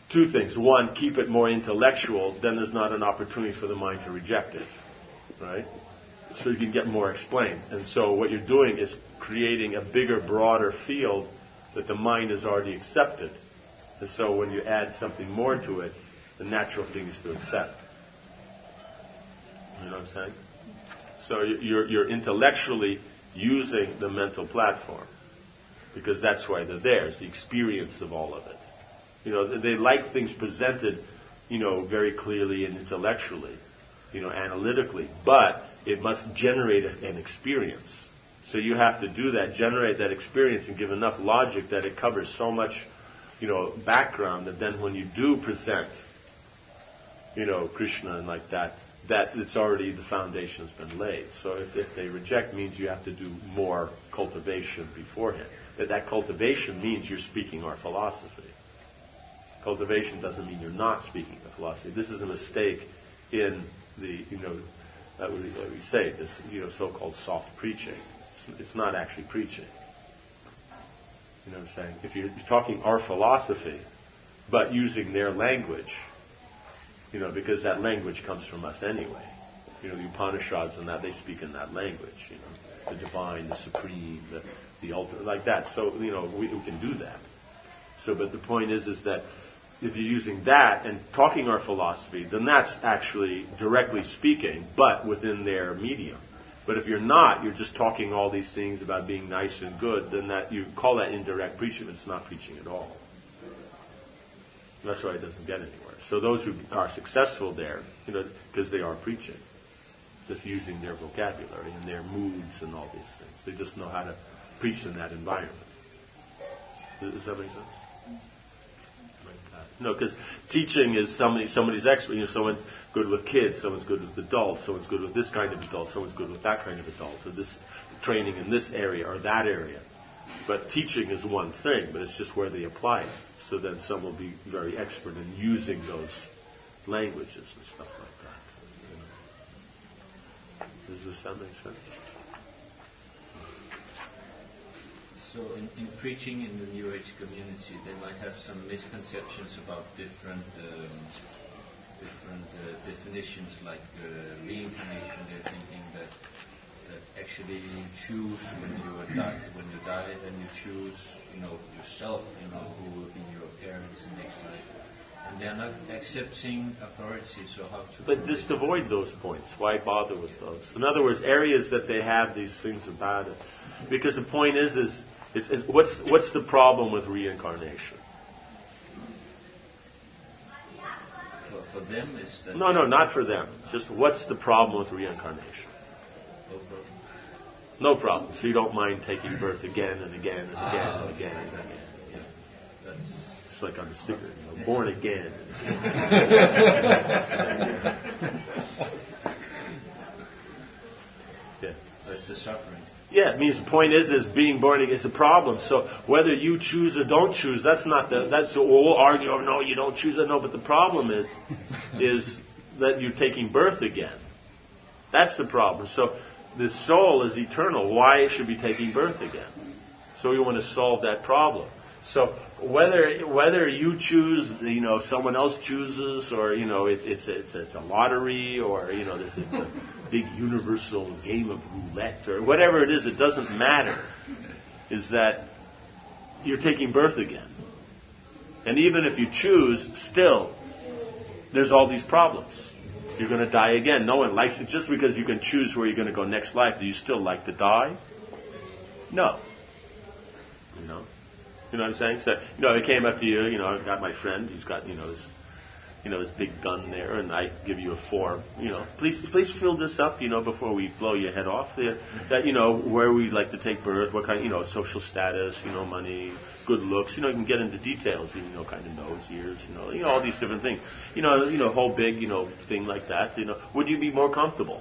two things. One, keep it more intellectual, then there's not an opportunity for the mind to reject it, right? So you can get more explained. And so what you're doing is creating a bigger, broader field that the mind has already accepted. And so when you add something more to it, the natural thing is to accept. You know what I'm saying? So you're intellectually using the mental platform, because that's why they're there. It's the experience of all of it. You know, they like things presented, you know, very clearly and intellectually, you know, analytically, but it must generate an experience. So you have to do that, generate that experience, and give enough logic that it covers so much, you know, background, that then when you do present, you know, Krishna and like that it's already, the foundation's been laid. So if they reject, means you have to do more cultivation beforehand. That cultivation means you're speaking our philosophy. Cultivation doesn't mean you're not speaking the philosophy. This is a mistake in the, you know, that we say, this, you know, so-called soft preaching. It's not actually preaching. You know what I'm saying? If you're talking our philosophy, but using their language, you know, because that language comes from us anyway. You know, the Upanishads and that, they speak in that language, you know, the divine, the supreme, the ultimate, like that. So, you know, we can do that. So, but the point is that if you're using that and talking our philosophy, then that's actually directly speaking, but within their medium. But if you're not, you're just talking all these things about being nice and good, then that you call that indirect preaching. It's not preaching at all. That's why it doesn't get anywhere. So those who are successful there, you know, because they are preaching, just using their vocabulary and their moods and all these things. They just know how to preach in that environment. Does that make sense? No, because teaching is somebody's expert. You know, someone's good with kids, someone's good with adults, someone's good with this kind of adult, someone's good with that kind of adult, or this training in this area or that area. But teaching is one thing, but it's just where they apply it. So then some will be very expert in using those languages and stuff like that. You know. Does that make sense? So in preaching in the New Age community, they might have some misconceptions about different definitions, like reincarnation. They're thinking that actually you choose when you die, then you choose, you know, yourself, you know, who will be your parents in next life. And they're not accepting authority, so how to... But just avoid those points. Why bother with those? In other words, areas that they have these things about it. Because the point is what's the problem with reincarnation? For them, is that... No, not for them. Just what's the problem with reincarnation? No problem. No problem. So you don't mind taking birth again and again and again and again and again. Yeah. That's... It's like on the sticker, you know, born again. Yeah. That's the suffering. Yeah, it means the point is being born again is a problem. So whether you choose or don't choose, we'll argue, oh no, you don't choose it, no, but the problem is that you're taking birth again. That's the problem. So the soul is eternal. Why it should be taking birth again? So we want to solve that problem. So whether you choose, you know, someone else chooses, or you know, it's a lottery, or you know, this is a big universal game of roulette, or whatever it is, it doesn't matter. Is that you're taking birth again, and even if you choose, still there's all these problems. You're going to die again. No one likes it. Just because you can choose where you're going to go next life, do you still like to die? No. You know what I'm saying? So, you know, they came up to you, you know, I've got my friend who's got, this big gun there, and I give you a form, you know, please fill this up, you know, before we blow your head off. That, you know, where we'd like to take birth, what kind, you know, social status, you know, money, good looks, you know, you can get into details, you know, kind of nose, ears, you know, all these different things. You know, whole big, you know, thing like that, you know, would you be more comfortable?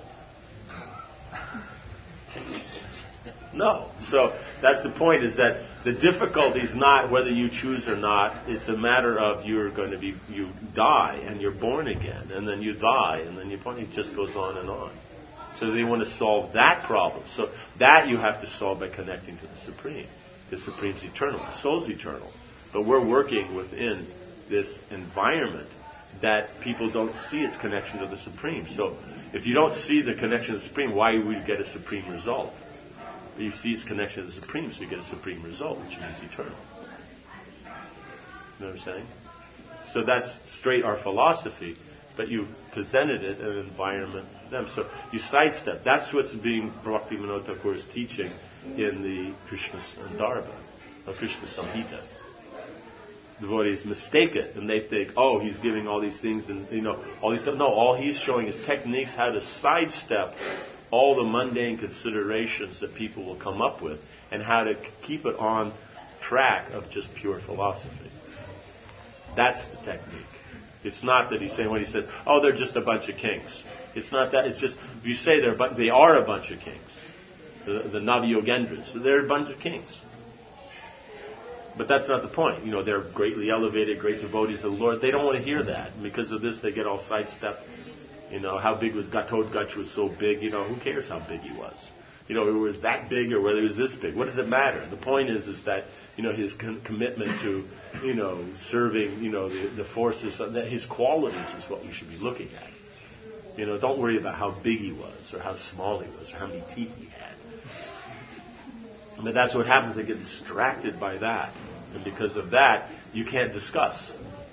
No. So that's the point, is that the difficulty is not whether you choose or not. It's a matter of you die and you're born again, and then you die, and then it just goes on and on. So they want to solve that problem. So that you have to solve by connecting to the Supreme. The Supreme's eternal. The soul's eternal. But we're working within this environment that people don't see its connection to the Supreme. So if you don't see the connection to the Supreme, why would you get a Supreme result? You see its connection to the Supreme, so you get a Supreme result, which means eternal. You know what I'm saying? So that's straight our philosophy, but you presented it in an environment for them. So you sidestep. That's what's being Bhaktivinoda Thakur is teaching in the Krishna Sandarbha, or Krishna Samhita. Devotees mistake it, and they think, oh, he's giving all these things, and all these stuff. No, all he's showing is techniques how to sidestep all the mundane considerations that people will come up with, and how to keep it on track of just pure philosophy. That's the technique. It's not that he's saying when he says, oh, they're just a bunch of kings. It's not that. It's just, you say they are a bunch of kings. The Navi-Yogendras, they're a bunch of kings. But that's not the point. They're greatly elevated, great devotees of the Lord. They don't want to hear that. And because of this, they get all sidestepped. How big was Gatotkacha was so big. Who cares how big he was? It was that big or whether it was this big. What does it matter? The point is that, his commitment to, serving, the forces, his qualities is what we should be looking at. Don't worry about how big he was or how small he was or how many teeth he had. But that's what happens. They get distracted by that. And because of that, you can't discuss.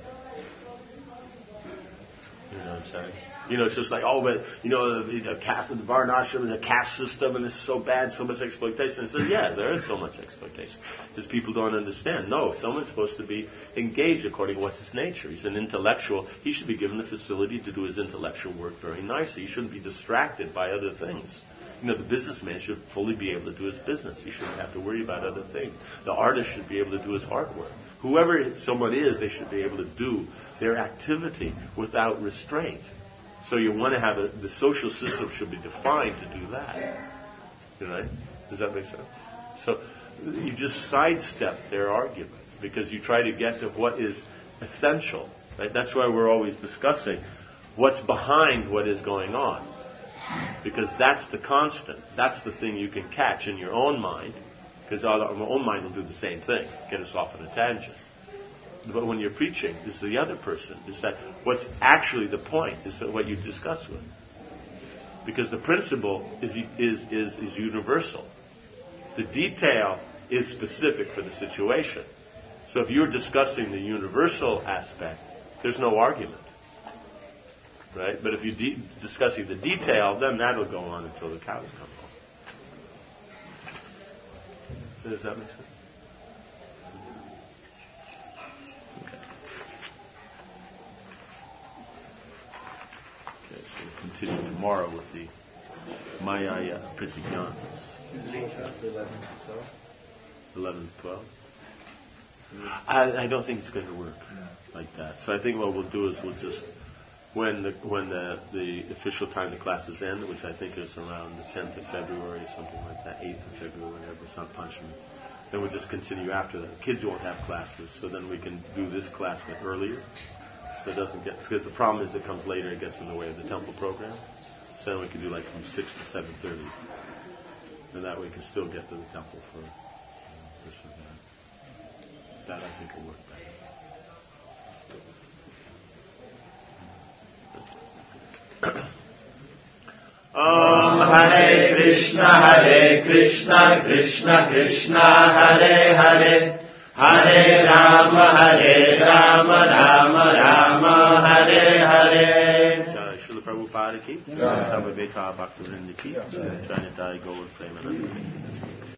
You know what I'm saying? It's just like, the caste of the Varnashram is a caste system and this is so bad, so much exploitation. It says, yeah, there is so much exploitation. Because people don't understand. No, someone's supposed to be engaged according to what's his nature. He's an intellectual. He should be given the facility to do his intellectual work very nicely. He shouldn't be distracted by other things. The businessman should fully be able to do his business. He shouldn't have to worry about other things. The artist should be able to do his artwork. Whoever someone is, they should be able to do their activity without restraint. So you want to have the social system should be defined to do that. Right? Does that make sense? So you just sidestep their argument because you try to get to what is essential. Right? That's why we're always discussing what's behind what is going on. Because that's the constant. That's the thing you can catch in your own mind. Because our own mind will do the same thing, get us off on a tangent. But when you're preaching, this is the other person. Is that what's actually the point? Is that what you discuss with? Because the principle is universal. The detail is specific for the situation. So if you're discussing the universal aspect, there's no argument. Right? But if you're discussing the detail, then that'll go on until the cows come home. Does that make sense? Okay, so we'll continue tomorrow with the Maya Pratigyanas. 11 to 12? I don't think it's going to work like that. So I think what we'll do is we'll just... When the official time the classes end, which I think is around the 10th of February or something like that, 8th of February, whatever, it's not punishment, then we'll just continue after that. Kids won't have classes, so then we can do this class a bit earlier. So it doesn't get, because the problem is it comes later, it gets in the way of the temple program. So then we can do like from 6 to 7:30. And that way we can still get to the temple for this or that. That I think will work better. Om Hare Krishna Krishna Krishna Hare Hare Hare Rama Rama Hare Hare. Jai Srila Prabhupada ki, Samaveta Bhaktivinoda ki, Trinidad Gold Premanand.